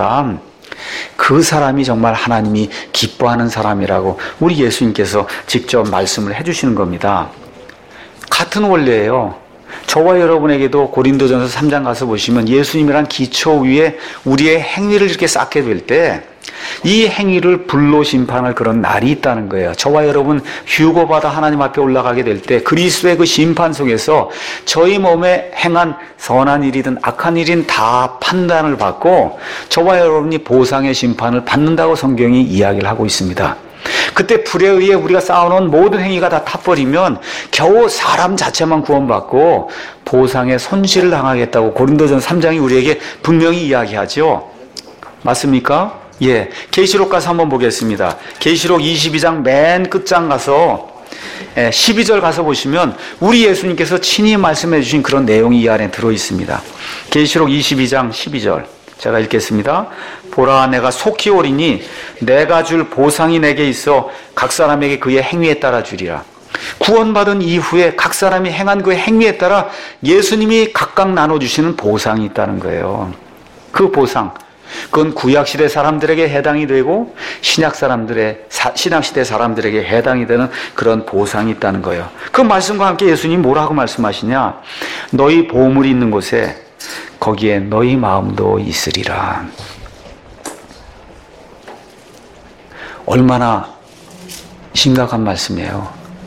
사람이 정말 하나님이 기뻐하는 사람이라고 우리 예수님께서 직접 말씀을 해주시는 겁니다. 같은 원리예요. 저와 여러분에게도 고린도전서 3장 가서 보시면 예수님이란 기초 위에 우리의 행위를 이렇게 쌓게 될 때 이 행위를 불로 심판할 그런 날이 있다는 거예요. 저와 여러분 휴거받아 하나님 앞에 올라가게 될 때 그리스도의 그 심판 속에서 저희 몸에 행한 선한 일이든 악한 일이든 다 판단을 받고 저와 여러분이 보상의 심판을 받는다고 성경이 이야기를 하고 있습니다. 그때 불에 의해 우리가 쌓아놓은 모든 행위가 다 타버리면 겨우 사람 자체만 구원받고 보상의 손실을 당하겠다고 고린도전서 3장이 우리에게 분명히 이야기하죠. 맞습니까? 예, 계시록 가서 한번 보겠습니다. 계시록 22장 맨 끝장 가서 12절 가서 보시면 우리 예수님께서 친히 말씀해 주신 그런 내용이 이 안에 들어있습니다. 계시록 22장 12절 제가 읽겠습니다. 보라, 내가 속히 오리니 내가 줄 보상이 내게 있어 각 사람에게 그의 행위에 따라 주리라. 구원받은 이후에 각 사람이 행한 그 행위에 따라 예수님이 각각 나눠주시는 보상이 있다는 거예요. 그 보상, 그건 구약시대 사람들에게 해당이 되고 신약시대 사람들에게 해당이 되는 그런 보상이 있다는 거예요. 그 말씀과 함께 예수님이 뭐라고 말씀하시냐? 너희 보물이 있는 곳에 거기에 너희 마음도 있으리라. 얼마나 심각한 말씀이에요.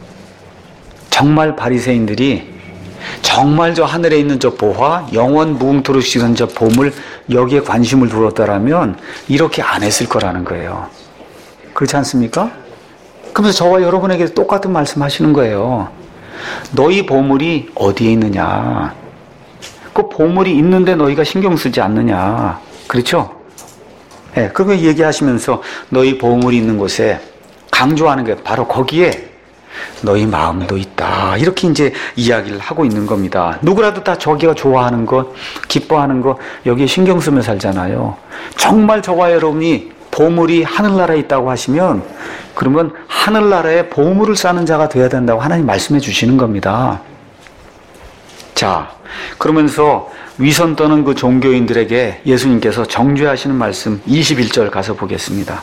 정말 바리새인들이 정말 저 하늘에 있는 저 보화, 영원 무궁토록 시간 저 보물, 여기에 관심을 두었다라면 이렇게 안 했을 거라는 거예요. 그렇지 않습니까? 그러면서 저와 여러분에게 똑같은 말씀 하시는 거예요. 너희 보물이 어디에 있느냐? 그 보물이 있는데 너희가 신경 쓰지 않느냐? 그렇죠? 네, 그렇게 얘기하시면서 너희 보물이 있는 곳에 강조하는 게 바로 거기에 너희 마음도 있다. 이렇게 이제 이야기를 하고 있는 겁니다. 누구라도 다 저기가 좋아하는 것, 기뻐하는 것, 여기에 신경 쓰며 살잖아요. 정말 저와 여러분이 보물이 하늘나라에 있다고 하시면 그러면 하늘나라에 보물을 쌓는 자가 되어야 된다고 하나님 말씀해 주시는 겁니다. 자, 그러면서 위선 떠는 그 종교인들에게 예수님께서 정죄하시는 말씀 21절 가서 보겠습니다.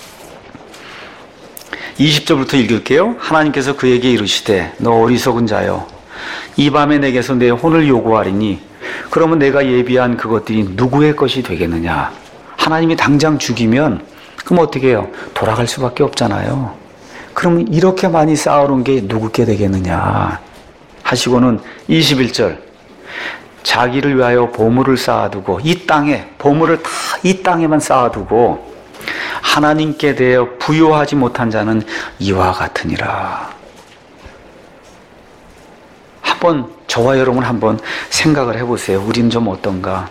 20절부터 읽을게요. 하나님께서 그에게 이르시되 너 어리석은 자여 이 밤에 내게서 내 혼을 요구하리니 그러면 내가 예비한 그것들이 누구의 것이 되겠느냐. 하나님이 당장 죽이면 그럼 어떻게 해요? 돌아갈 수밖에 없잖아요. 그러면 이렇게 많이 쌓아놓은 게 누구께 되겠느냐 하시고는 21절 자기를 위하여 보물을 쌓아두고 이 땅에 보물을 다 이 땅에만 쌓아두고 하나님께 대하여 부요하지 못한 자는 이와 같으니라. 한번 저와 여러분 한번 생각을 해보세요. 우린 좀 어떤가?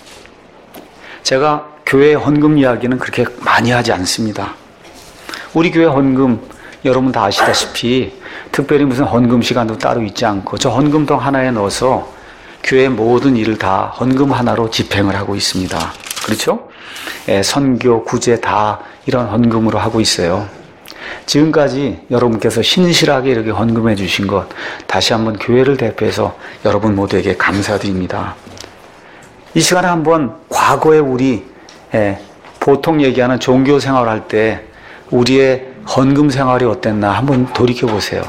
제가 교회 헌금 이야기는 그렇게 많이 하지 않습니다. 우리 교회 헌금 여러분 다 아시다시피 특별히 무슨 헌금 시간도 따로 있지 않고 저 헌금통 하나에 넣어서 교회 모든 일을 다 헌금 하나로 집행을 하고 있습니다. 그렇죠? 선교, 구제 다 이런 헌금으로 하고 있어요. 지금까지 여러분께서 신실하게 이렇게 헌금해 주신 것 다시 한번 교회를 대표해서 여러분 모두에게 감사드립니다. 이 시간에 한번 과거에 우리 보통 얘기하는 종교 생활을 할 때 우리의 헌금 생활이 어땠나 한번 돌이켜보세요.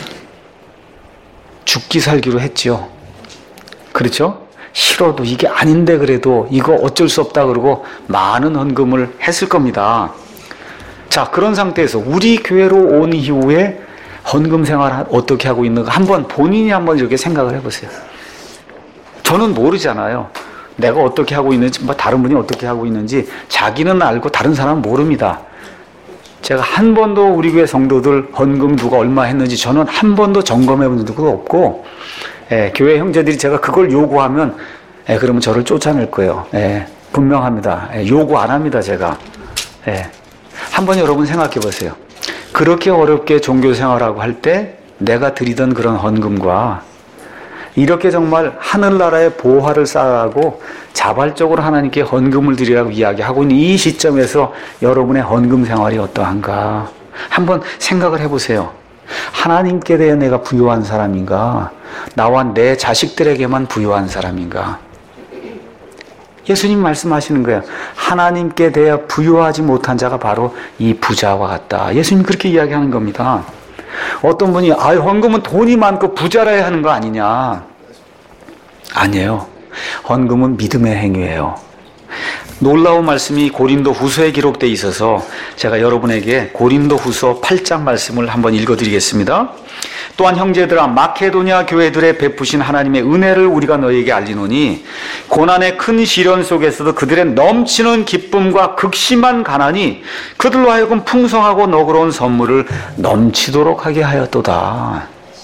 죽기 살기로 했죠. 그렇죠? 싫어도 이게 아닌데 그래도 이거 어쩔 수 없다 그러고 많은 헌금을 했을 겁니다. 자, 그런 상태에서 우리 교회로 온 이후에 헌금 생활 어떻게 하고 있는가 한번 본인이 한번 이렇게 생각을 해보세요. 저는 모르잖아요. 내가 어떻게 하고 있는지, 다른 분이 어떻게 하고 있는지 자기는 알고 다른 사람은 모릅니다. 제가 한 번도 우리 교회 성도들 헌금 누가 얼마 했는지 저는 한 번도 점검해 본 적도 없고, 교회 형제들이 제가 그걸 요구하면, 그러면 저를 쫓아낼 거예요. 분명합니다. 요구 안 합니다, 제가. 한번 여러분 생각해 보세요. 그렇게 어렵게 종교 생활하고 할 때 내가 드리던 그런 헌금과 이렇게 정말 하늘나라의 보화를 쌓아가고 자발적으로 하나님께 헌금을 드리라고 이야기하고 있는 이 시점에서 여러분의 헌금 생활이 어떠한가 한번 생각을 해보세요. 하나님께 대해 내가 부유한 사람인가? 나와 내 자식들에게만 부유한 사람인가? 예수님 말씀하시는 거예요. 하나님께 대해 부유하지 못한 자가 바로 이 부자와 같다. 예수님 그렇게 이야기하는 겁니다. 어떤 분이 헌금은 돈이 많고 부자라야 하는 거 아니냐? 아니에요. 헌금은 믿음의 행위예요. 놀라운 말씀이 고린도 후서에 기록되어 있어서 제가 여러분에게 고린도 후서 8장 말씀을 한번 읽어드리겠습니다. 또한 형제들아 마케도냐 교회들의 베푸신 하나님의 은혜를 우리가 너희에게 알리노니 고난의 큰 시련 속에서도 그들의 넘치는 기쁨과 극심한 가난이 그들로 하여금 풍성하고 너그러운 선물을 넘치도록 하게 하였도다.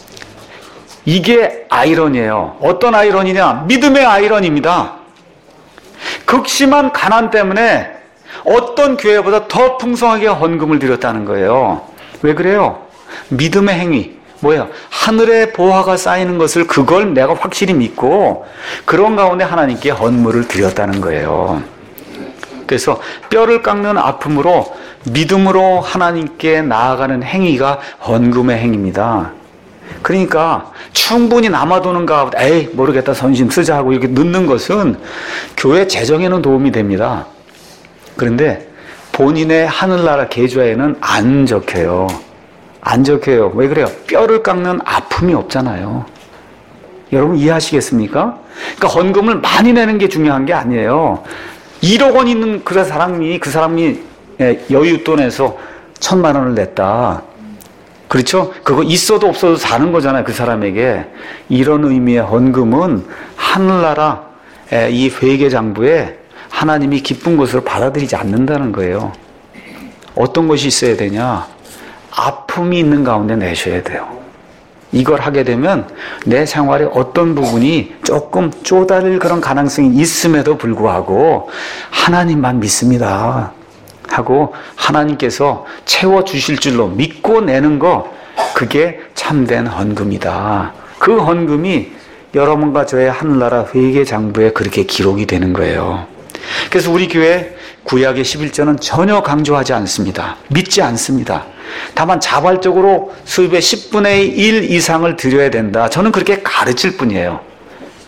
이게 아이러니예요. 어떤 아이러니냐? 믿음의 아이러니입니다. 극심한 가난 때문에 어떤 교회보다 더 풍성하게 헌금을 드렸다는 거예요. 왜 그래요? 믿음의 행위. 뭐예요? 하늘의 보화가 쌓이는 것을 그걸 내가 확실히 믿고 그런 가운데 하나님께 헌물을 드렸다는 거예요. 그래서 뼈를 깎는 아픔으로 믿음으로 하나님께 나아가는 행위가 헌금의 행위입니다. 그러니까 충분히 남아도는 가운데 에이 모르겠다 선심 쓰자 하고 이렇게 넣는 것은 교회 재정에는 도움이 됩니다. 그런데 본인의 하늘나라 계좌에는 안 적혀요. 안 적혀요. 왜 그래요? 뼈를 깎는 아픔이 없잖아요. 여러분 이해하시겠습니까? 그러니까 헌금을 많이 내는 게 중요한 게 아니에요. 1억 원 있는 그 사람이 여윳돈에서 1,000만 원을 냈다. 그렇죠? 그거 있어도 없어도 사는 거잖아요. 그 사람에게. 이런 의미의 헌금은 하늘나라 이 회계장부에 하나님이 기쁜 것으로 받아들이지 않는다는 거예요. 어떤 것이 있어야 되냐? 아픔이 있는 가운데 내셔야 돼요. 이걸 하게 되면 내 생활의 어떤 부분이 조금 쪼달릴 그런 가능성이 있음에도 불구하고 하나님만 믿습니다 하고 하나님께서 채워주실 줄로 믿고 내는 거, 그게 참된 헌금이다. 그 헌금이 여러분과 저의 하늘나라 회계장부에 그렇게 기록이 되는 거예요. 그래서 우리 교회 구약의 11조는 전혀 강조하지 않습니다. 믿지 않습니다. 다만 자발적으로 수입의 10분의 1 이상을 드려야 된다. 저는 그렇게 가르칠 뿐이에요.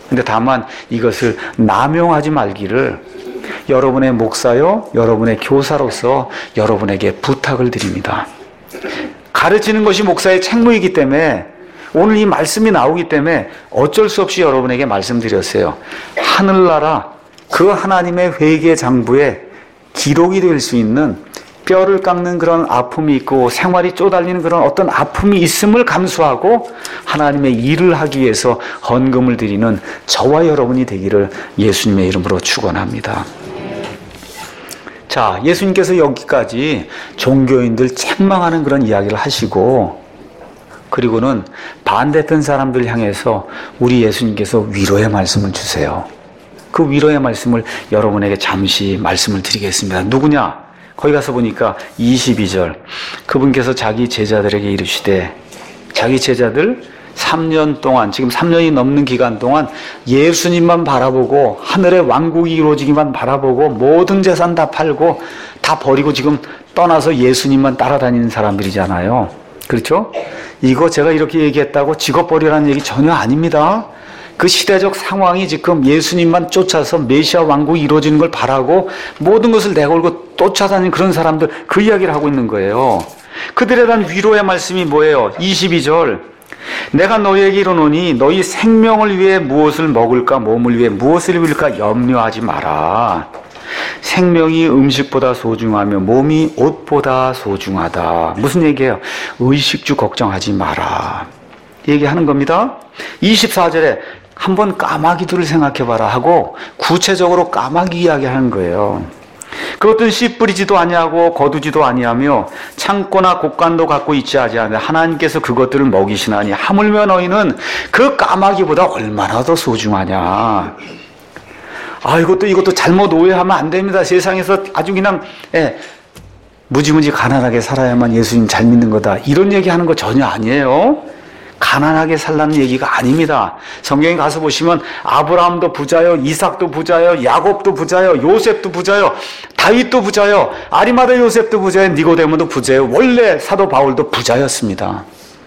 근데 다만 이것을 남용하지 말기를 여러분의 목사요, 여러분의 교사로서 여러분에게 부탁을 드립니다. 가르치는 것이 목사의 책무이기 때문에 오늘 이 말씀이 나오기 때문에 어쩔 수 없이 여러분에게 말씀드렸어요. 하늘나라 그 하나님의 회개 장부에 기록이 될 수 있는 뼈를 깎는 그런 아픔이 있고 생활이 쪼달리는 그런 어떤 아픔이 있음을 감수하고 하나님의 일을 하기 위해서 헌금을 드리는 저와 여러분이 되기를 예수님의 이름으로 축원합니다. 자, 예수님께서 여기까지 종교인들 책망하는 그런 이야기를 하시고 그리고는 반대편 사람들 향해서 우리 예수님께서 위로의 말씀을 주세요. 그 위로의 말씀을 여러분에게 잠시 말씀을 드리겠습니다. 누구냐? 거기 가서 보니까 22절 그분께서 자기 제자들에게 이르시되 자기 제자들 3년 동안 지금 3년이 넘는 기간 동안 예수님만 바라보고 하늘의 왕국이 이루어지기만 바라보고 모든 재산 다 팔고 다 버리고 지금 떠나서 예수님만 따라다니는 사람들이잖아요. 그렇죠? 이거 제가 이렇게 얘기했다고 직업 버리라는 얘기 전혀 아닙니다. 그 시대적 상황이 지금 예수님만 쫓아서 메시아 왕국이 이루어지는 걸 바라고 모든 것을 내걸고 쫓아다니는 그런 사람들 그 이야기를 하고 있는 거예요. 그들에 대한 위로의 말씀이 뭐예요? 22절 내가 너희에게 이르노니 너희 생명을 위해 무엇을 먹을까 몸을 위해 무엇을 입을까 염려하지 마라. 생명이 음식보다 소중하며 몸이 옷보다 소중하다. 무슨 얘기예요? 의식주 걱정하지 마라. 얘기하는 겁니다. 24절에 한번 까마귀들을 생각해봐라 하고 구체적으로 까마귀 이야기하는 거예요. 그것들은 씨 뿌리지도 아니하고 거두지도 아니하며 창고나 곡간도 갖고 있지 아니하며 하나님께서 그것들을 먹이시나니 하물며 너희는 그 까마귀보다 얼마나 더 소중하냐. 이것도 잘못 오해하면 안 됩니다. 세상에서 아주 그냥 무지무지 가난하게 살아야만 예수님 잘 믿는 거다 이런 얘기하는 거 전혀 아니에요. 가난하게 살라는 얘기가 아닙니다. 성경에 가서 보시면 아브라함도 부자요, 이삭도 부자요, 야곱도 부자요, 요셉도 부자요, 다윗도 부자요, 아리마다 요셉도 부자요, 니고데모도 부자요. 원래 사도 바울도 부자였습니다.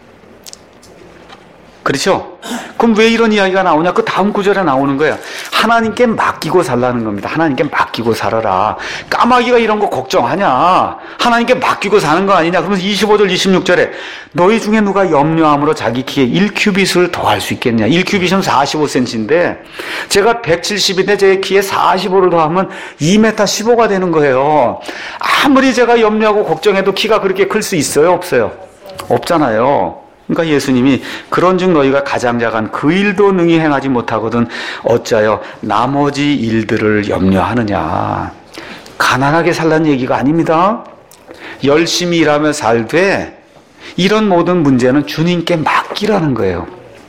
그렇죠? 그럼 왜 이런 이야기가 나오냐? 그 다음 구절에 나오는 거예요. 하나님께 맡기고 살라는 겁니다. 하나님께 맡기고 살아라. 까마귀가 이런 거 걱정하냐? 하나님께 맡기고 사는 거 아니냐? 그러면서 25절, 26절에 너희 중에 누가 염려함으로 자기 키에 1큐빗을 더할 수 있겠냐? 1큐빗은 45cm인데 제가 170인데 제 키에 45를 더하면 2m 15가 되는 거예요. 아무리 제가 염려하고 걱정해도 키가 그렇게 클 수 있어요? 없어요? 없잖아요. 그러니까 예수님이 그런즉 너희가 가장 작은 그 일도 능히 행하지 못하거든 어찌하여 나머지 일들을 염려하느냐. 가난하게 살라는 얘기가 아닙니다. 열심히 일하며 살되 이런 모든 문제는 주님께 맡기라는 거예요.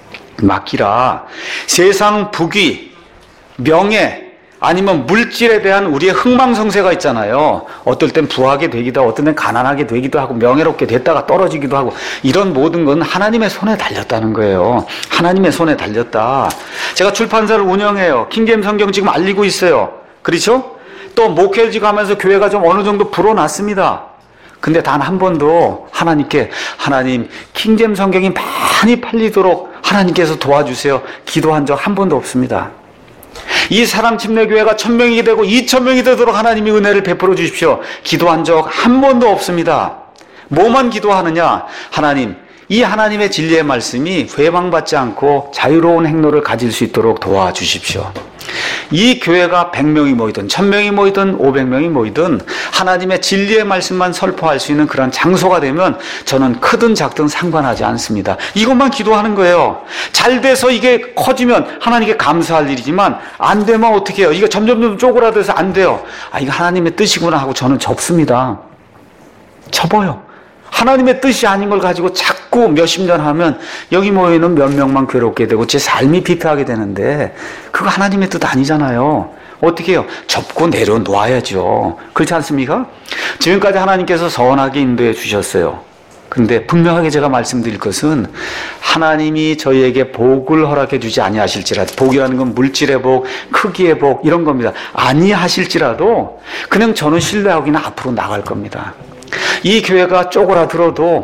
맡기라. 세상 부귀, 명예 아니면 물질에 대한 우리의 흥망성쇠가 있잖아요. 어떨 땐 부하게 되기도 하고 어떨 땐 가난하게 되기도 하고 명예롭게 됐다가 떨어지기도 하고 이런 모든 건 하나님의 손에 달렸다는 거예요. 하나님의 손에 달렸다. 제가 출판사를 운영해요. 킹제임스 성경 지금 알리고 있어요. 그렇죠? 또 목회를 지금 하면서 교회가 좀 어느 정도 불어났습니다. 근데 단 한 번도 하나님께 하나님 킹제임스 성경이 많이 팔리도록 하나님께서 도와주세요. 기도한 적 한 번도 없습니다. 이 사랑침례교회가 1000명이 되고 2000명이 되도록 하나님이 은혜를 베풀어 주십시오. 기도한 적 한 번도 없습니다. 뭐만 기도하느냐? 하나님, 이 하나님의 진리의 말씀이 회방받지 않고 자유로운 행로를 가질 수 있도록 도와주십시오. 이 교회가 100명이 모이든 1000명이 모이든 500명이 모이든 하나님의 진리의 말씀만 설포할 수 있는 그런 장소가 되면 저는 크든 작든 상관하지 않습니다. 이것만 기도하는 거예요. 잘 돼서 이게 커지면 하나님께 감사할 일이지만 안 되면 어떻게 해요? 이거 점점 쪼그라들어서 안 돼요. 이거 하나님의 뜻이구나 하고 저는 접습니다. 접어요. 하나님의 뜻이 아닌 걸 가지고 자꾸 몇십 년 하면 여기 모이는 몇 명만 괴롭게 되고 제 삶이 피폐하게 되는데 그거 하나님의 뜻 아니잖아요. 어떻게 해요? 접고 내려놓아야죠. 그렇지 않습니까? 지금까지 하나님께서 선하게 인도해 주셨어요. 근데 분명하게 제가 말씀드릴 것은 하나님이 저희에게 복을 허락해 주지 아니하실지라도, 복이라는 건 물질의 복, 크기의 복 이런 겁니다. 아니하실지라도 그냥 저는 신뢰하기는 앞으로 나갈 겁니다. 이 교회가 쪼그라들어도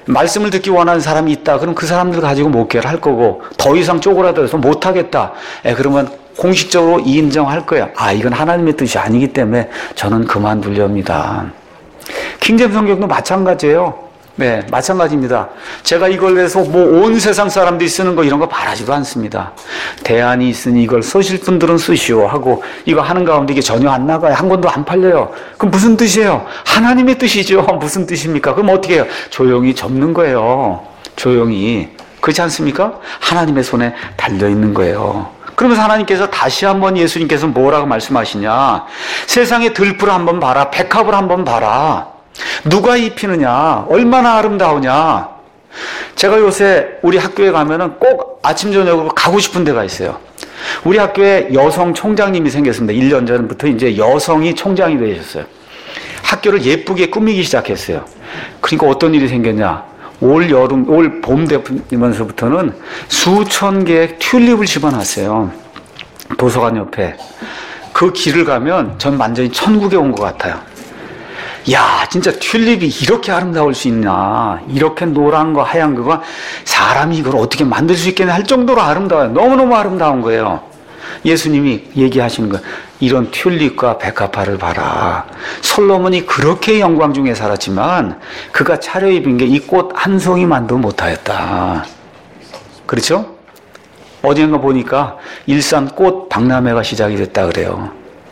말씀을 듣기 원하는 사람이 있다. 그럼 그 사람들 가지고 목회를 할 거고, 더 이상 쪼그라들어서 못하겠다. 그러면 공식적으로 인정할 거야. 이건 하나님의 뜻이 아니기 때문에 저는 그만두렵니다. 킹제임스 성경도 마찬가지예요. 네, 마찬가지입니다. 제가 이걸 내서 온 세상 사람들이 쓰는 거 이런 거 바라지도 않습니다. 대안이 있으니 이걸 쓰실 분들은 쓰시오 하고, 이거 하는 가운데 이게 전혀 안 나가요. 한 권도 안 팔려요. 그럼 무슨 뜻이에요? 하나님의 뜻이죠. 무슨 뜻입니까? 그럼 어떻게 해요? 조용히 접는 거예요. 조용히. 그렇지 않습니까? 하나님의 손에 달려있는 거예요. 그러면서 하나님께서 다시 한번 예수님께서 뭐라고 말씀하시냐? 세상의 들풀을 한번 봐라. 백합을 한번 봐라. 누가 입히느냐? 얼마나 아름다우냐? 제가 요새 우리 학교에 가면은 꼭 아침 저녁으로 가고 싶은 데가 있어요. 우리 학교에 여성 총장님이 생겼습니다. 1년 전부터 이제 여성이 총장이 되셨어요. 학교를 예쁘게 꾸미기 시작했어요. 그러니까 어떤 일이 생겼냐? 올 봄 되면서부터는 수천 개의 튤립을 집어놨어요. 도서관 옆에. 그 길을 가면 전 완전히 천국에 온 것 같아요. 야, 진짜 튤립이 이렇게 아름다울 수 있나? 이렇게 노란 거, 하얀 거가 사람이 이걸 어떻게 만들 수 있겠냐 할 정도로 아름다워요. 너무너무 아름다운 거예요. 예수님이 얘기하시는 거예요. 이런 튤립과 백합화를 봐라. 솔로몬이 그렇게 영광 중에 살았지만 그가 차려입은 게 이 꽃 한 송이만도 못하였다. 그렇죠? 어디인가 보니까 일산 꽃 박람회가 시작이 됐다 그래요.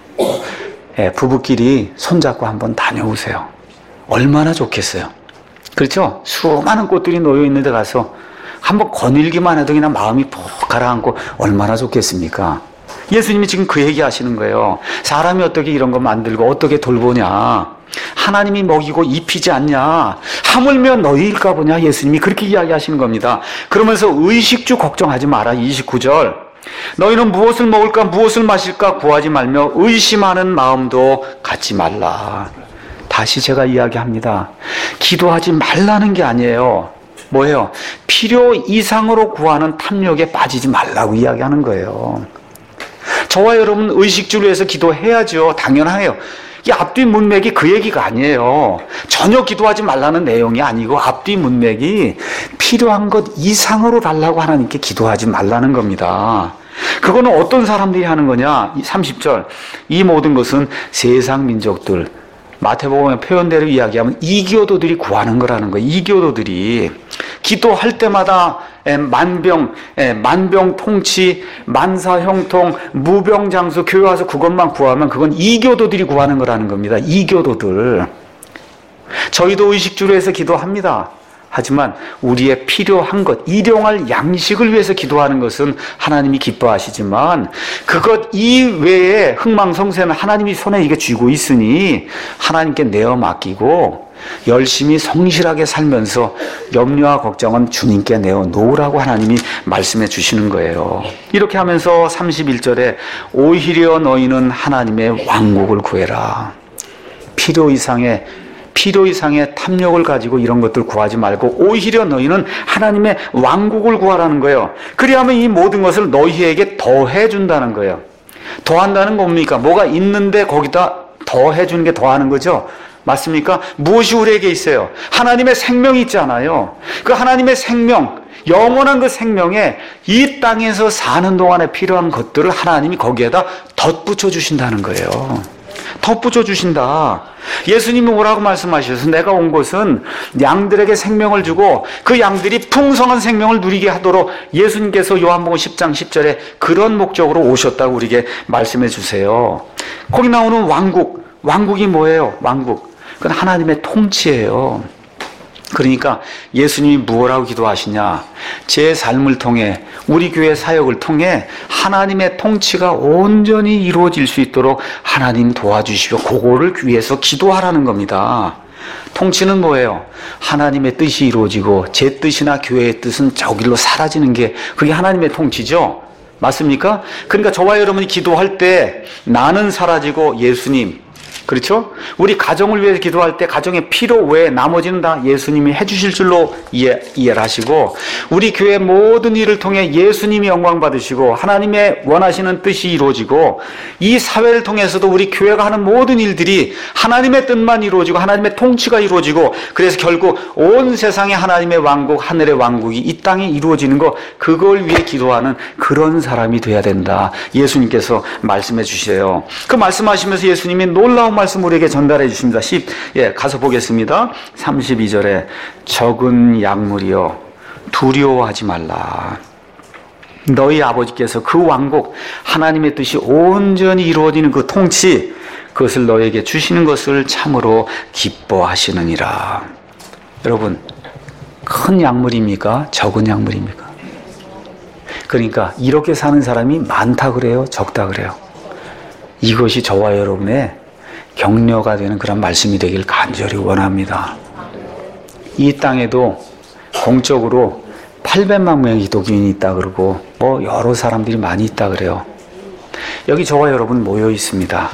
부부끼리 손잡고 한번 다녀오세요. 얼마나 좋겠어요. 그렇죠? 수많은 꽃들이 놓여 있는 데 가서 한번 거닐기만 해도 그냥 마음이 푹 가라앉고 얼마나 좋겠습니까? 예수님이 지금 그 얘기 하시는 거예요. 사람이 어떻게 이런 거 만들고 어떻게 돌보냐? 하나님이 먹이고 입히지 않냐? 하물며 너희일까 보냐? 예수님이 그렇게 이야기하시는 겁니다. 그러면서 의식주 걱정하지 마라. 29절. 너희는 무엇을 먹을까 무엇을 마실까 구하지 말며 의심하는 마음도 갖지 말라. 다시 제가 이야기합니다. 기도하지 말라는 게 아니에요. 뭐예요? 필요 이상으로 구하는 탐욕에 빠지지 말라고 이야기하는 거예요. 저와 여러분 의식주를 위해서 기도해야죠. 당연해요. 이 앞뒤 문맥이 그 얘기가 아니에요. 전혀 기도하지 말라는 내용이 아니고 앞뒤 문맥이 필요한 것 이상으로 달라고 하나님께 기도하지 말라는 겁니다. 그거는 어떤 사람들이 하는 거냐? 30절. 이 모든 것은 세상 민족들, 마태복음의 표현대로 이야기하면 이교도들이 구하는 거라는 거예요. 이교도들이 기도할 때마다 만병 통치, 만사형통, 무병장수, 교회 와서 그것만 구하면 그건 이교도들이 구하는 거라는 겁니다. 이교도들. 저희도 의식주로 해서 기도합니다. 하지만 우리의 필요한 것, 일용할 양식을 위해서 기도하는 것은 하나님이 기뻐하시지만 그것 이외에 흥망성쇠는 하나님이 손에 이게 쥐고 있으니 하나님께 내어 맡기고 열심히 성실하게 살면서 염려와 걱정은 주님께 내어 놓으라고 하나님이 말씀해 주시는 거예요. 이렇게 하면서 31절에 오히려 너희는 하나님의 왕국을 구해라. 필요 이상의 탐욕을 가지고 이런 것들 구하지 말고 오히려 너희는 하나님의 왕국을 구하라는 거예요. 그리하면 이 모든 것을 너희에게 더해준다는 거예요. 더한다는 건 뭡니까? 뭐가 있는데 거기다 더해주는 게 더하는 거죠. 맞습니까? 무엇이 우리에게 있어요? 하나님의 생명이 있잖아요. 그 하나님의 생명, 영원한 그 생명에 이 땅에서 사는 동안에 필요한 것들을 하나님이 거기에다 덧붙여 주신다는 거예요. 덧붙여 주신다. 예수님이 뭐라고 말씀하셔서 내가 온 것은 양들에게 생명을 주고 그 양들이 풍성한 생명을 누리게 하도록 예수님께서 요한복음 10장 10절에 그런 목적으로 오셨다고 우리에게 말씀해 주세요. 거기 나오는 왕국이 뭐예요? 왕국. 그건 하나님의 통치예요. 그러니까 예수님이 무엇하고 기도하시냐? 제 삶을 통해 우리 교회 사역을 통해 하나님의 통치가 온전히 이루어질 수 있도록 하나님 도와주시고 그거를 위해서 기도하라는 겁니다. 통치는 뭐예요? 하나님의 뜻이 이루어지고 제 뜻이나 교회의 뜻은 저길로 사라지는 게 그게 하나님의 통치죠. 맞습니까? 그러니까 저와 여러분이 기도할 때 나는 사라지고 예수님 그렇죠? 우리 가정을 위해 기도할 때 가정의 필요 외에 나머지는 다 예수님이 해주실 줄로 이해를 하시고, 우리 교회 모든 일을 통해 예수님이 영광 받으시고 하나님의 원하시는 뜻이 이루어지고, 이 사회를 통해서도 우리 교회가 하는 모든 일들이 하나님의 뜻만 이루어지고 하나님의 통치가 이루어지고, 그래서 결국 온 세상에 하나님의 왕국, 하늘의 왕국이 이 땅에 이루어지는 거, 그걸 위해 기도하는 그런 사람이 돼야 된다. 예수님께서 말씀해 주세요. 그 말씀하시면서 예수님이 놀라운 말씀 우리에게 전달해 주십니다. 가서 보겠습니다. 32절에 적은 약물이여 두려워하지 말라. 너희 아버지께서 그 왕국, 하나님의 뜻이 온전히 이루어지는 그 통치, 그것을 너에게 주시는 것을 참으로 기뻐하시느니라. 여러분, 큰 약물입니까? 적은 약물입니까? 그러니까 이렇게 사는 사람이 많다 그래요? 적다 그래요? 이것이 저와 여러분의 격려가 되는 그런 말씀이 되길 간절히 원합니다. 이 땅에도 공적으로 800만 명의 기독교인이 있다 그러고 여러 사람들이 많이 있다 그래요. 여기 저와 여러분 모여 있습니다.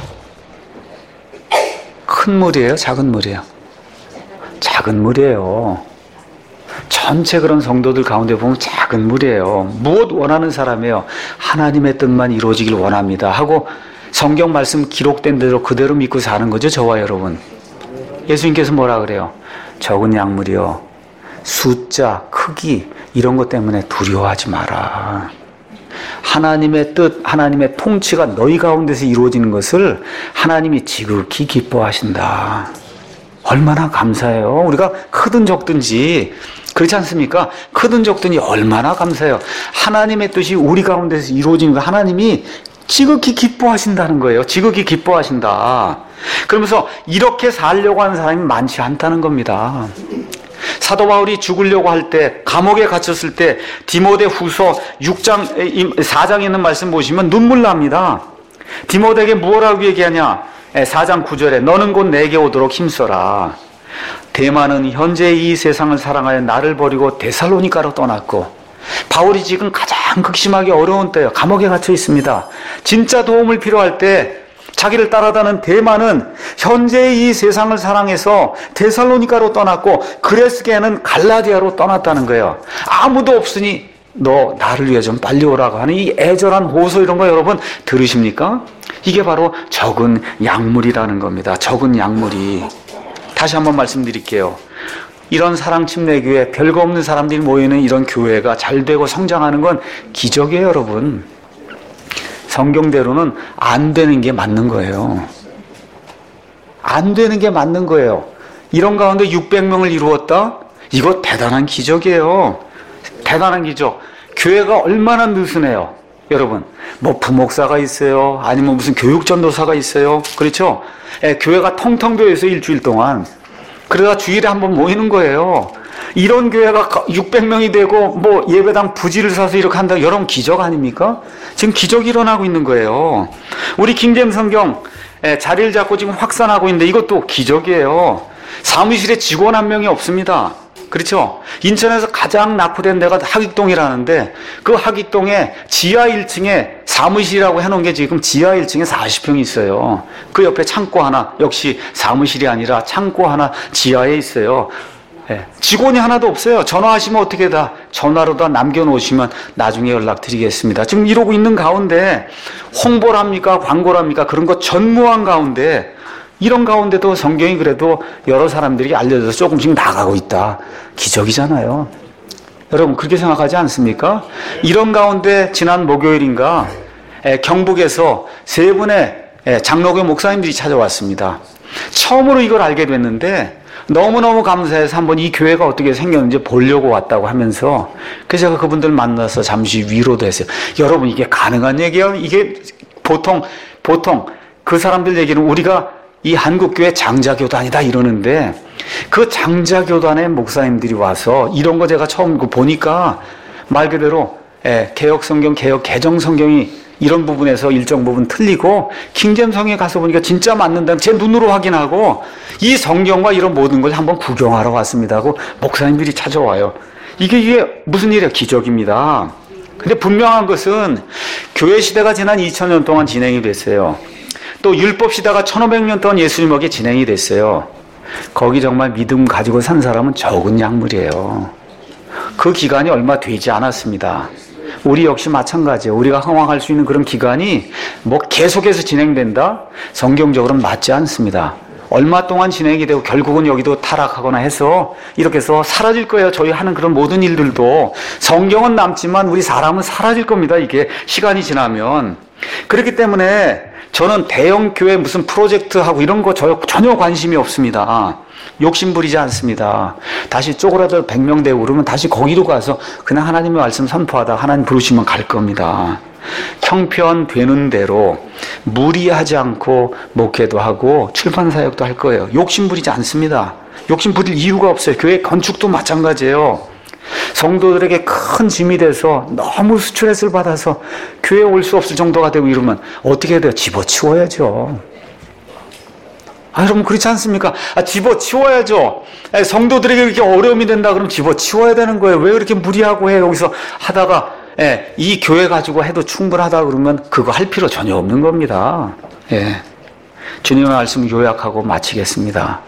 큰 무리예요? 작은 무리예요? 작은 무리예요. 전체 그런 성도들 가운데 보면 작은 무리예요. 무엇 원하는 사람이에요? 하나님의 뜻만 이루어지길 원합니다 하고 성경 말씀 기록된 대로 그대로 믿고 사는 거죠, 저와 여러분. 예수님께서 뭐라 그래요? 적은 약물이요, 숫자, 크기 이런 것 때문에 두려워하지 마라. 하나님의 뜻, 하나님의 통치가 너희 가운데서 이루어지는 것을 하나님이 지극히 기뻐하신다. 얼마나 감사해요. 우리가 크든 적든지, 그렇지 않습니까? 크든 적든지 얼마나 감사해요. 하나님의 뜻이 우리 가운데서 이루어지는 거 하나님이 지극히 기뻐하신다는 거예요. 지극히 기뻐하신다. 그러면서 이렇게 살려고 하는 사람이 많지 않다는 겁니다. 사도 바울이 죽으려고 할 때, 감옥에 갇혔을 때 디모데 후서 4장에 있는 말씀 보시면 눈물 납니다. 디모데에게 뭐라고 얘기하냐? 4장 9절에 너는 곧 내게 오도록 힘써라. 대만은 현재 이 세상을 사랑하여 나를 버리고 데살로니가로 떠났고, 바울이 지금 가장 극심하게 어려운 때예요. 감옥에 갇혀 있습니다. 진짜 도움을 필요할 때 자기를 따라다는 대만은 현재 이 세상을 사랑해서 데살로니가로 떠났고, 그레스게는 갈라디아로 떠났다는 거예요. 아무도 없으니 너 나를 위해 좀 빨리 오라고 하는 이 애절한 호소, 이런 거 여러분 들으십니까? 이게 바로 적은 약물이라는 겁니다. 적은 약물이. 다시 한번 말씀드릴게요. 이런 사랑침례교회, 별거 없는 사람들이 모이는 이런 교회가 잘 되고 성장하는 건 기적이에요, 여러분. 성경대로는 안 되는 게 맞는 거예요. 안 되는 게 맞는 거예요. 이런 가운데 600명을 이루었다? 이거 대단한 기적이에요. 대단한 기적. 교회가 얼마나 느슨해요. 여러분, 부목사가 있어요. 아니면 무슨 교육전도사가 있어요. 그렇죠? 교회가 텅텅 비어 있어요, 일주일 동안. 그러다 주일에 한번 모이는 거예요. 이런 교회가 600명이 되고 예배당 부지를 사서 이렇게 한다. 여러분, 기적 아닙니까? 지금 기적이 일어나고 있는 거예요. 우리 킹제임 성경 자리를 잡고 지금 확산하고 있는데 이것도 기적이에요. 사무실에 직원 한 명이 없습니다. 그렇죠? 인천에서 가장 낙후된 데가 하객동이라는데, 그 하객동에 지하 1층에 사무실이라고 해놓은 게 지금 지하 1층에 40평이 있어요. 그 옆에 창고 하나, 역시 사무실이 아니라 창고 하나 지하에 있어요. 직원이 하나도 없어요. 전화하시면 어떻게 다 전화로 다 남겨놓으시면 나중에 연락드리겠습니다. 지금 이러고 있는 가운데 홍보를 합니까? 광고를 합니까? 그런 거 전무한 가운데, 이런 가운데도 성경이 그래도 여러 사람들이 알려져서 조금씩 나가고 있다. 기적이잖아요. 여러분, 그렇게 생각하지 않습니까? 이런 가운데 지난 목요일인가 경북에서 세 분의 장로교 목사님들이 찾아왔습니다. 처음으로 이걸 알게 됐는데 너무너무 감사해서 한번 이 교회가 어떻게 생겼는지 보려고 왔다고 하면서, 그래서 제가 그분들 만나서 잠시 위로도 했어요. 여러분, 이게 가능한 얘기예요? 이게 보통 그 사람들 얘기는 우리가 이 한국교회 장자교단이다 이러는데, 그 장자교단의 목사님들이 와서 이런 거 제가 처음 보니까 말 그대로 개혁성경, 개정성경이 이런 부분에서 일정 부분 틀리고, 킹잼성에 가서 보니까 진짜 맞는다는 제 눈으로 확인하고 이 성경과 이런 모든 걸 한번 구경하러 왔습니다 하고 목사님들이 찾아와요. 이게 무슨 일이에요? 기적입니다. 근데 분명한 것은 교회 시대가 지난 2000년 동안 진행이 됐어요. 또 율법 시대가 1500년 동안 예수님에게 진행이 됐어요. 거기 정말 믿음 가지고 산 사람은 적은 약물이에요. 그 기간이 얼마 되지 않았습니다. 우리 역시 마찬가지예요. 우리가 흥황할 수 있는 그런 기간이 뭐 계속해서 진행된다? 성경적으로는 맞지 않습니다. 얼마 동안 진행이 되고 결국은 여기도 타락하거나 해서 이렇게 해서 사라질 거예요. 저희 하는 그런 모든 일들도. 성경은 남지만 우리 사람은 사라질 겁니다. 이게 시간이 지나면. 그렇기 때문에 저는 대형 교회 무슨 프로젝트하고 이런 거 전혀 관심이 없습니다. 욕심 부리지 않습니다. 다시 쪼그라들 100명 되고 그러면 다시 거기로 가서 그냥 하나님의 말씀 선포하다 하나님 부르시면 갈 겁니다. 형편되는 대로 무리하지 않고 목회도 하고 출판 사역도 할 거예요. 욕심 부리지 않습니다. 욕심 부릴 이유가 없어요. 교회 건축도 마찬가지예요. 성도들에게 큰 짐이 돼서 너무 스트레스를 받아서 교회에 올 수 없을 정도가 되고 이러면 어떻게 해야 돼요? 집어치워야죠. 여러분 그렇지 않습니까? 집어치워야죠. 성도들에게 이렇게 어려움이 된다 그러면 집어치워야 되는 거예요. 왜 그렇게 무리하고 해? 여기서 하다가 이 교회 가지고 해도 충분하다 그러면 그거 할 필요 전혀 없는 겁니다. 주님의 말씀 요약하고 마치겠습니다.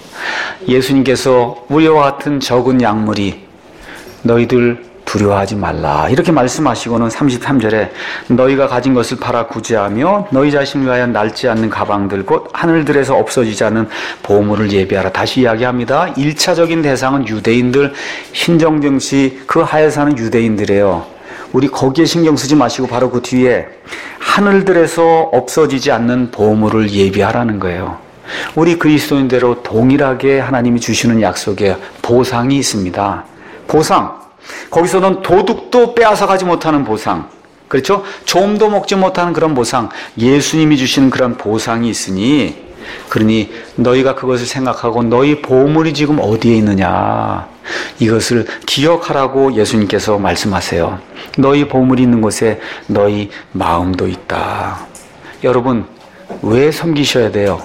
예수님께서 우리와 같은 적은 약물이 너희들 두려워하지 말라 이렇게 말씀하시고는 33절에 너희가 가진 것을 팔아 구제하며 너희 자신을 위하여 낡지 않는 가방들 곧 하늘들에서 없어지지 않는 보물을 예비하라. 다시 이야기합니다. 1차적인 대상은 유대인들, 신정정시 그 하에 사는 유대인들이에요. 우리 거기에 신경 쓰지 마시고 바로 그 뒤에 하늘들에서 없어지지 않는 보물을 예비하라는 거예요. 우리 그리스도인대로 동일하게 하나님이 주시는 약속에 보상이 있습니다. 보상. 거기서는 도둑도 빼앗아가지 못하는 보상. 그렇죠? 좀도 먹지 못하는 그런 보상. 예수님이 주시는 그런 보상이 있으니 그러니 너희가 그것을 생각하고 너희 보물이 지금 어디에 있느냐 이것을 기억하라고 예수님께서 말씀하세요. 너희 보물이 있는 곳에 너희 마음도 있다. 여러분 왜 섬기셔야 돼요?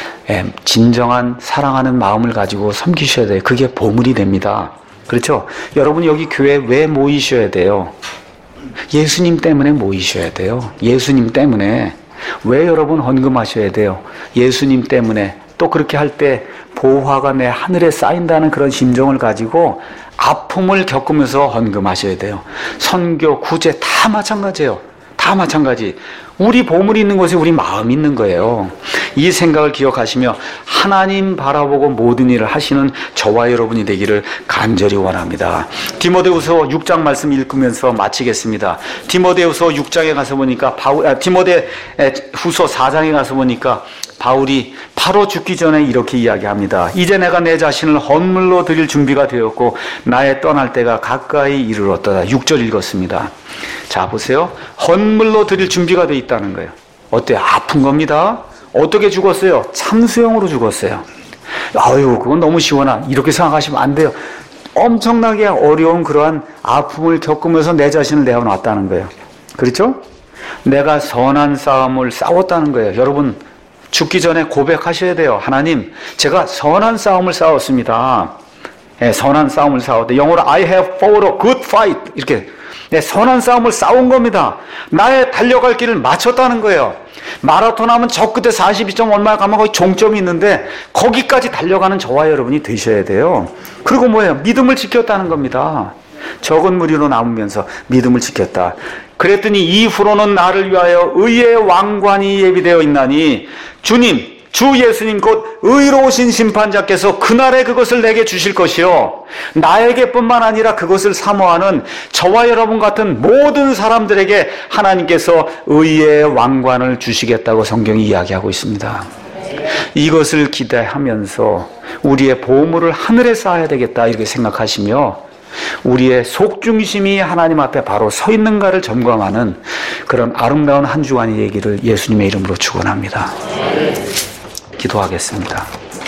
진정한 사랑하는 마음을 가지고 섬기셔야 돼요. 그게 보물이 됩니다. 그렇죠? 여러분 여기 교회 왜 모이셔야 돼요? 예수님 때문에 모이셔야 돼요. 예수님 때문에. 왜 여러분 헌금하셔야 돼요? 예수님 때문에. 또 그렇게 할 때 보화가 내 하늘에 쌓인다는 그런 심정을 가지고 아픔을 겪으면서 헌금하셔야 돼요. 선교, 구제 다 마찬가지예요. 다 마찬가지. 우리 보물이 있는 곳에 우리 마음이 있는 거예요. 이 생각을 기억하시며 하나님 바라보고 모든 일을 하시는 저와 여러분이 되기를 간절히 원합니다. 디모데후서 6장 말씀 읽으면서 마치겠습니다. 디모데후서 6장에 가서 보니까 디모데후서 4장에 가서 보니까 바울이 바로 죽기 전에 이렇게 이야기합니다. 이제 내가 내 자신을 헌물로 드릴 준비가 되었고 나의 떠날 때가 가까이 이르렀다. 6절 읽었습니다. 자 보세요. 헌물로 드릴 준비가 되어 있다는 거예요. 어때요? 아픈 겁니다. 어떻게 죽었어요? 참수형으로 죽었어요. 아유 그건 너무 시원하. 이렇게 생각하시면 안 돼요. 엄청나게 어려운 그러한 아픔을 겪으면서 내 자신을 내어놨다는 거예요. 그렇죠? 내가 선한 싸움을 싸웠다는 거예요. 여러분 죽기 전에 고백하셔야 돼요. 하나님 제가 선한 싸움을 싸웠습니다. 선한 싸움을 싸웠대. 영어로 I have fought a good fight 이렇게 선한 싸움을 싸운 겁니다. 나의 달려갈 길을 마쳤다는 거예요. 마라톤 하면 저 끝에 42점 얼마 가면 거기 종점이 있는데 거기까지 달려가는 저와 여러분이 되셔야 돼요. 그리고 뭐예요? 믿음을 지켰다는 겁니다. 적은 무리로 남으면서 믿음을 지켰다. 그랬더니 이후로는 나를 위하여 의의 왕관이 예비되어 있나니 주님 주 예수님 곧 의로우신 심판자께서 그날에 그것을 내게 주실 것이요 나에게뿐만 아니라 그것을 사모하는 저와 여러분 같은 모든 사람들에게 하나님께서 의의 왕관을 주시겠다고 성경이 이야기하고 있습니다. 이것을 기대하면서 우리의 보물을 하늘에 쌓아야 되겠다 이렇게 생각하시며 우리의 속중심이 하나님 앞에 바로 서 있는가를 점검하는 그런 아름다운 한 주간이 되기를 예수님의 이름으로 축원합니다. 기도하겠습니다.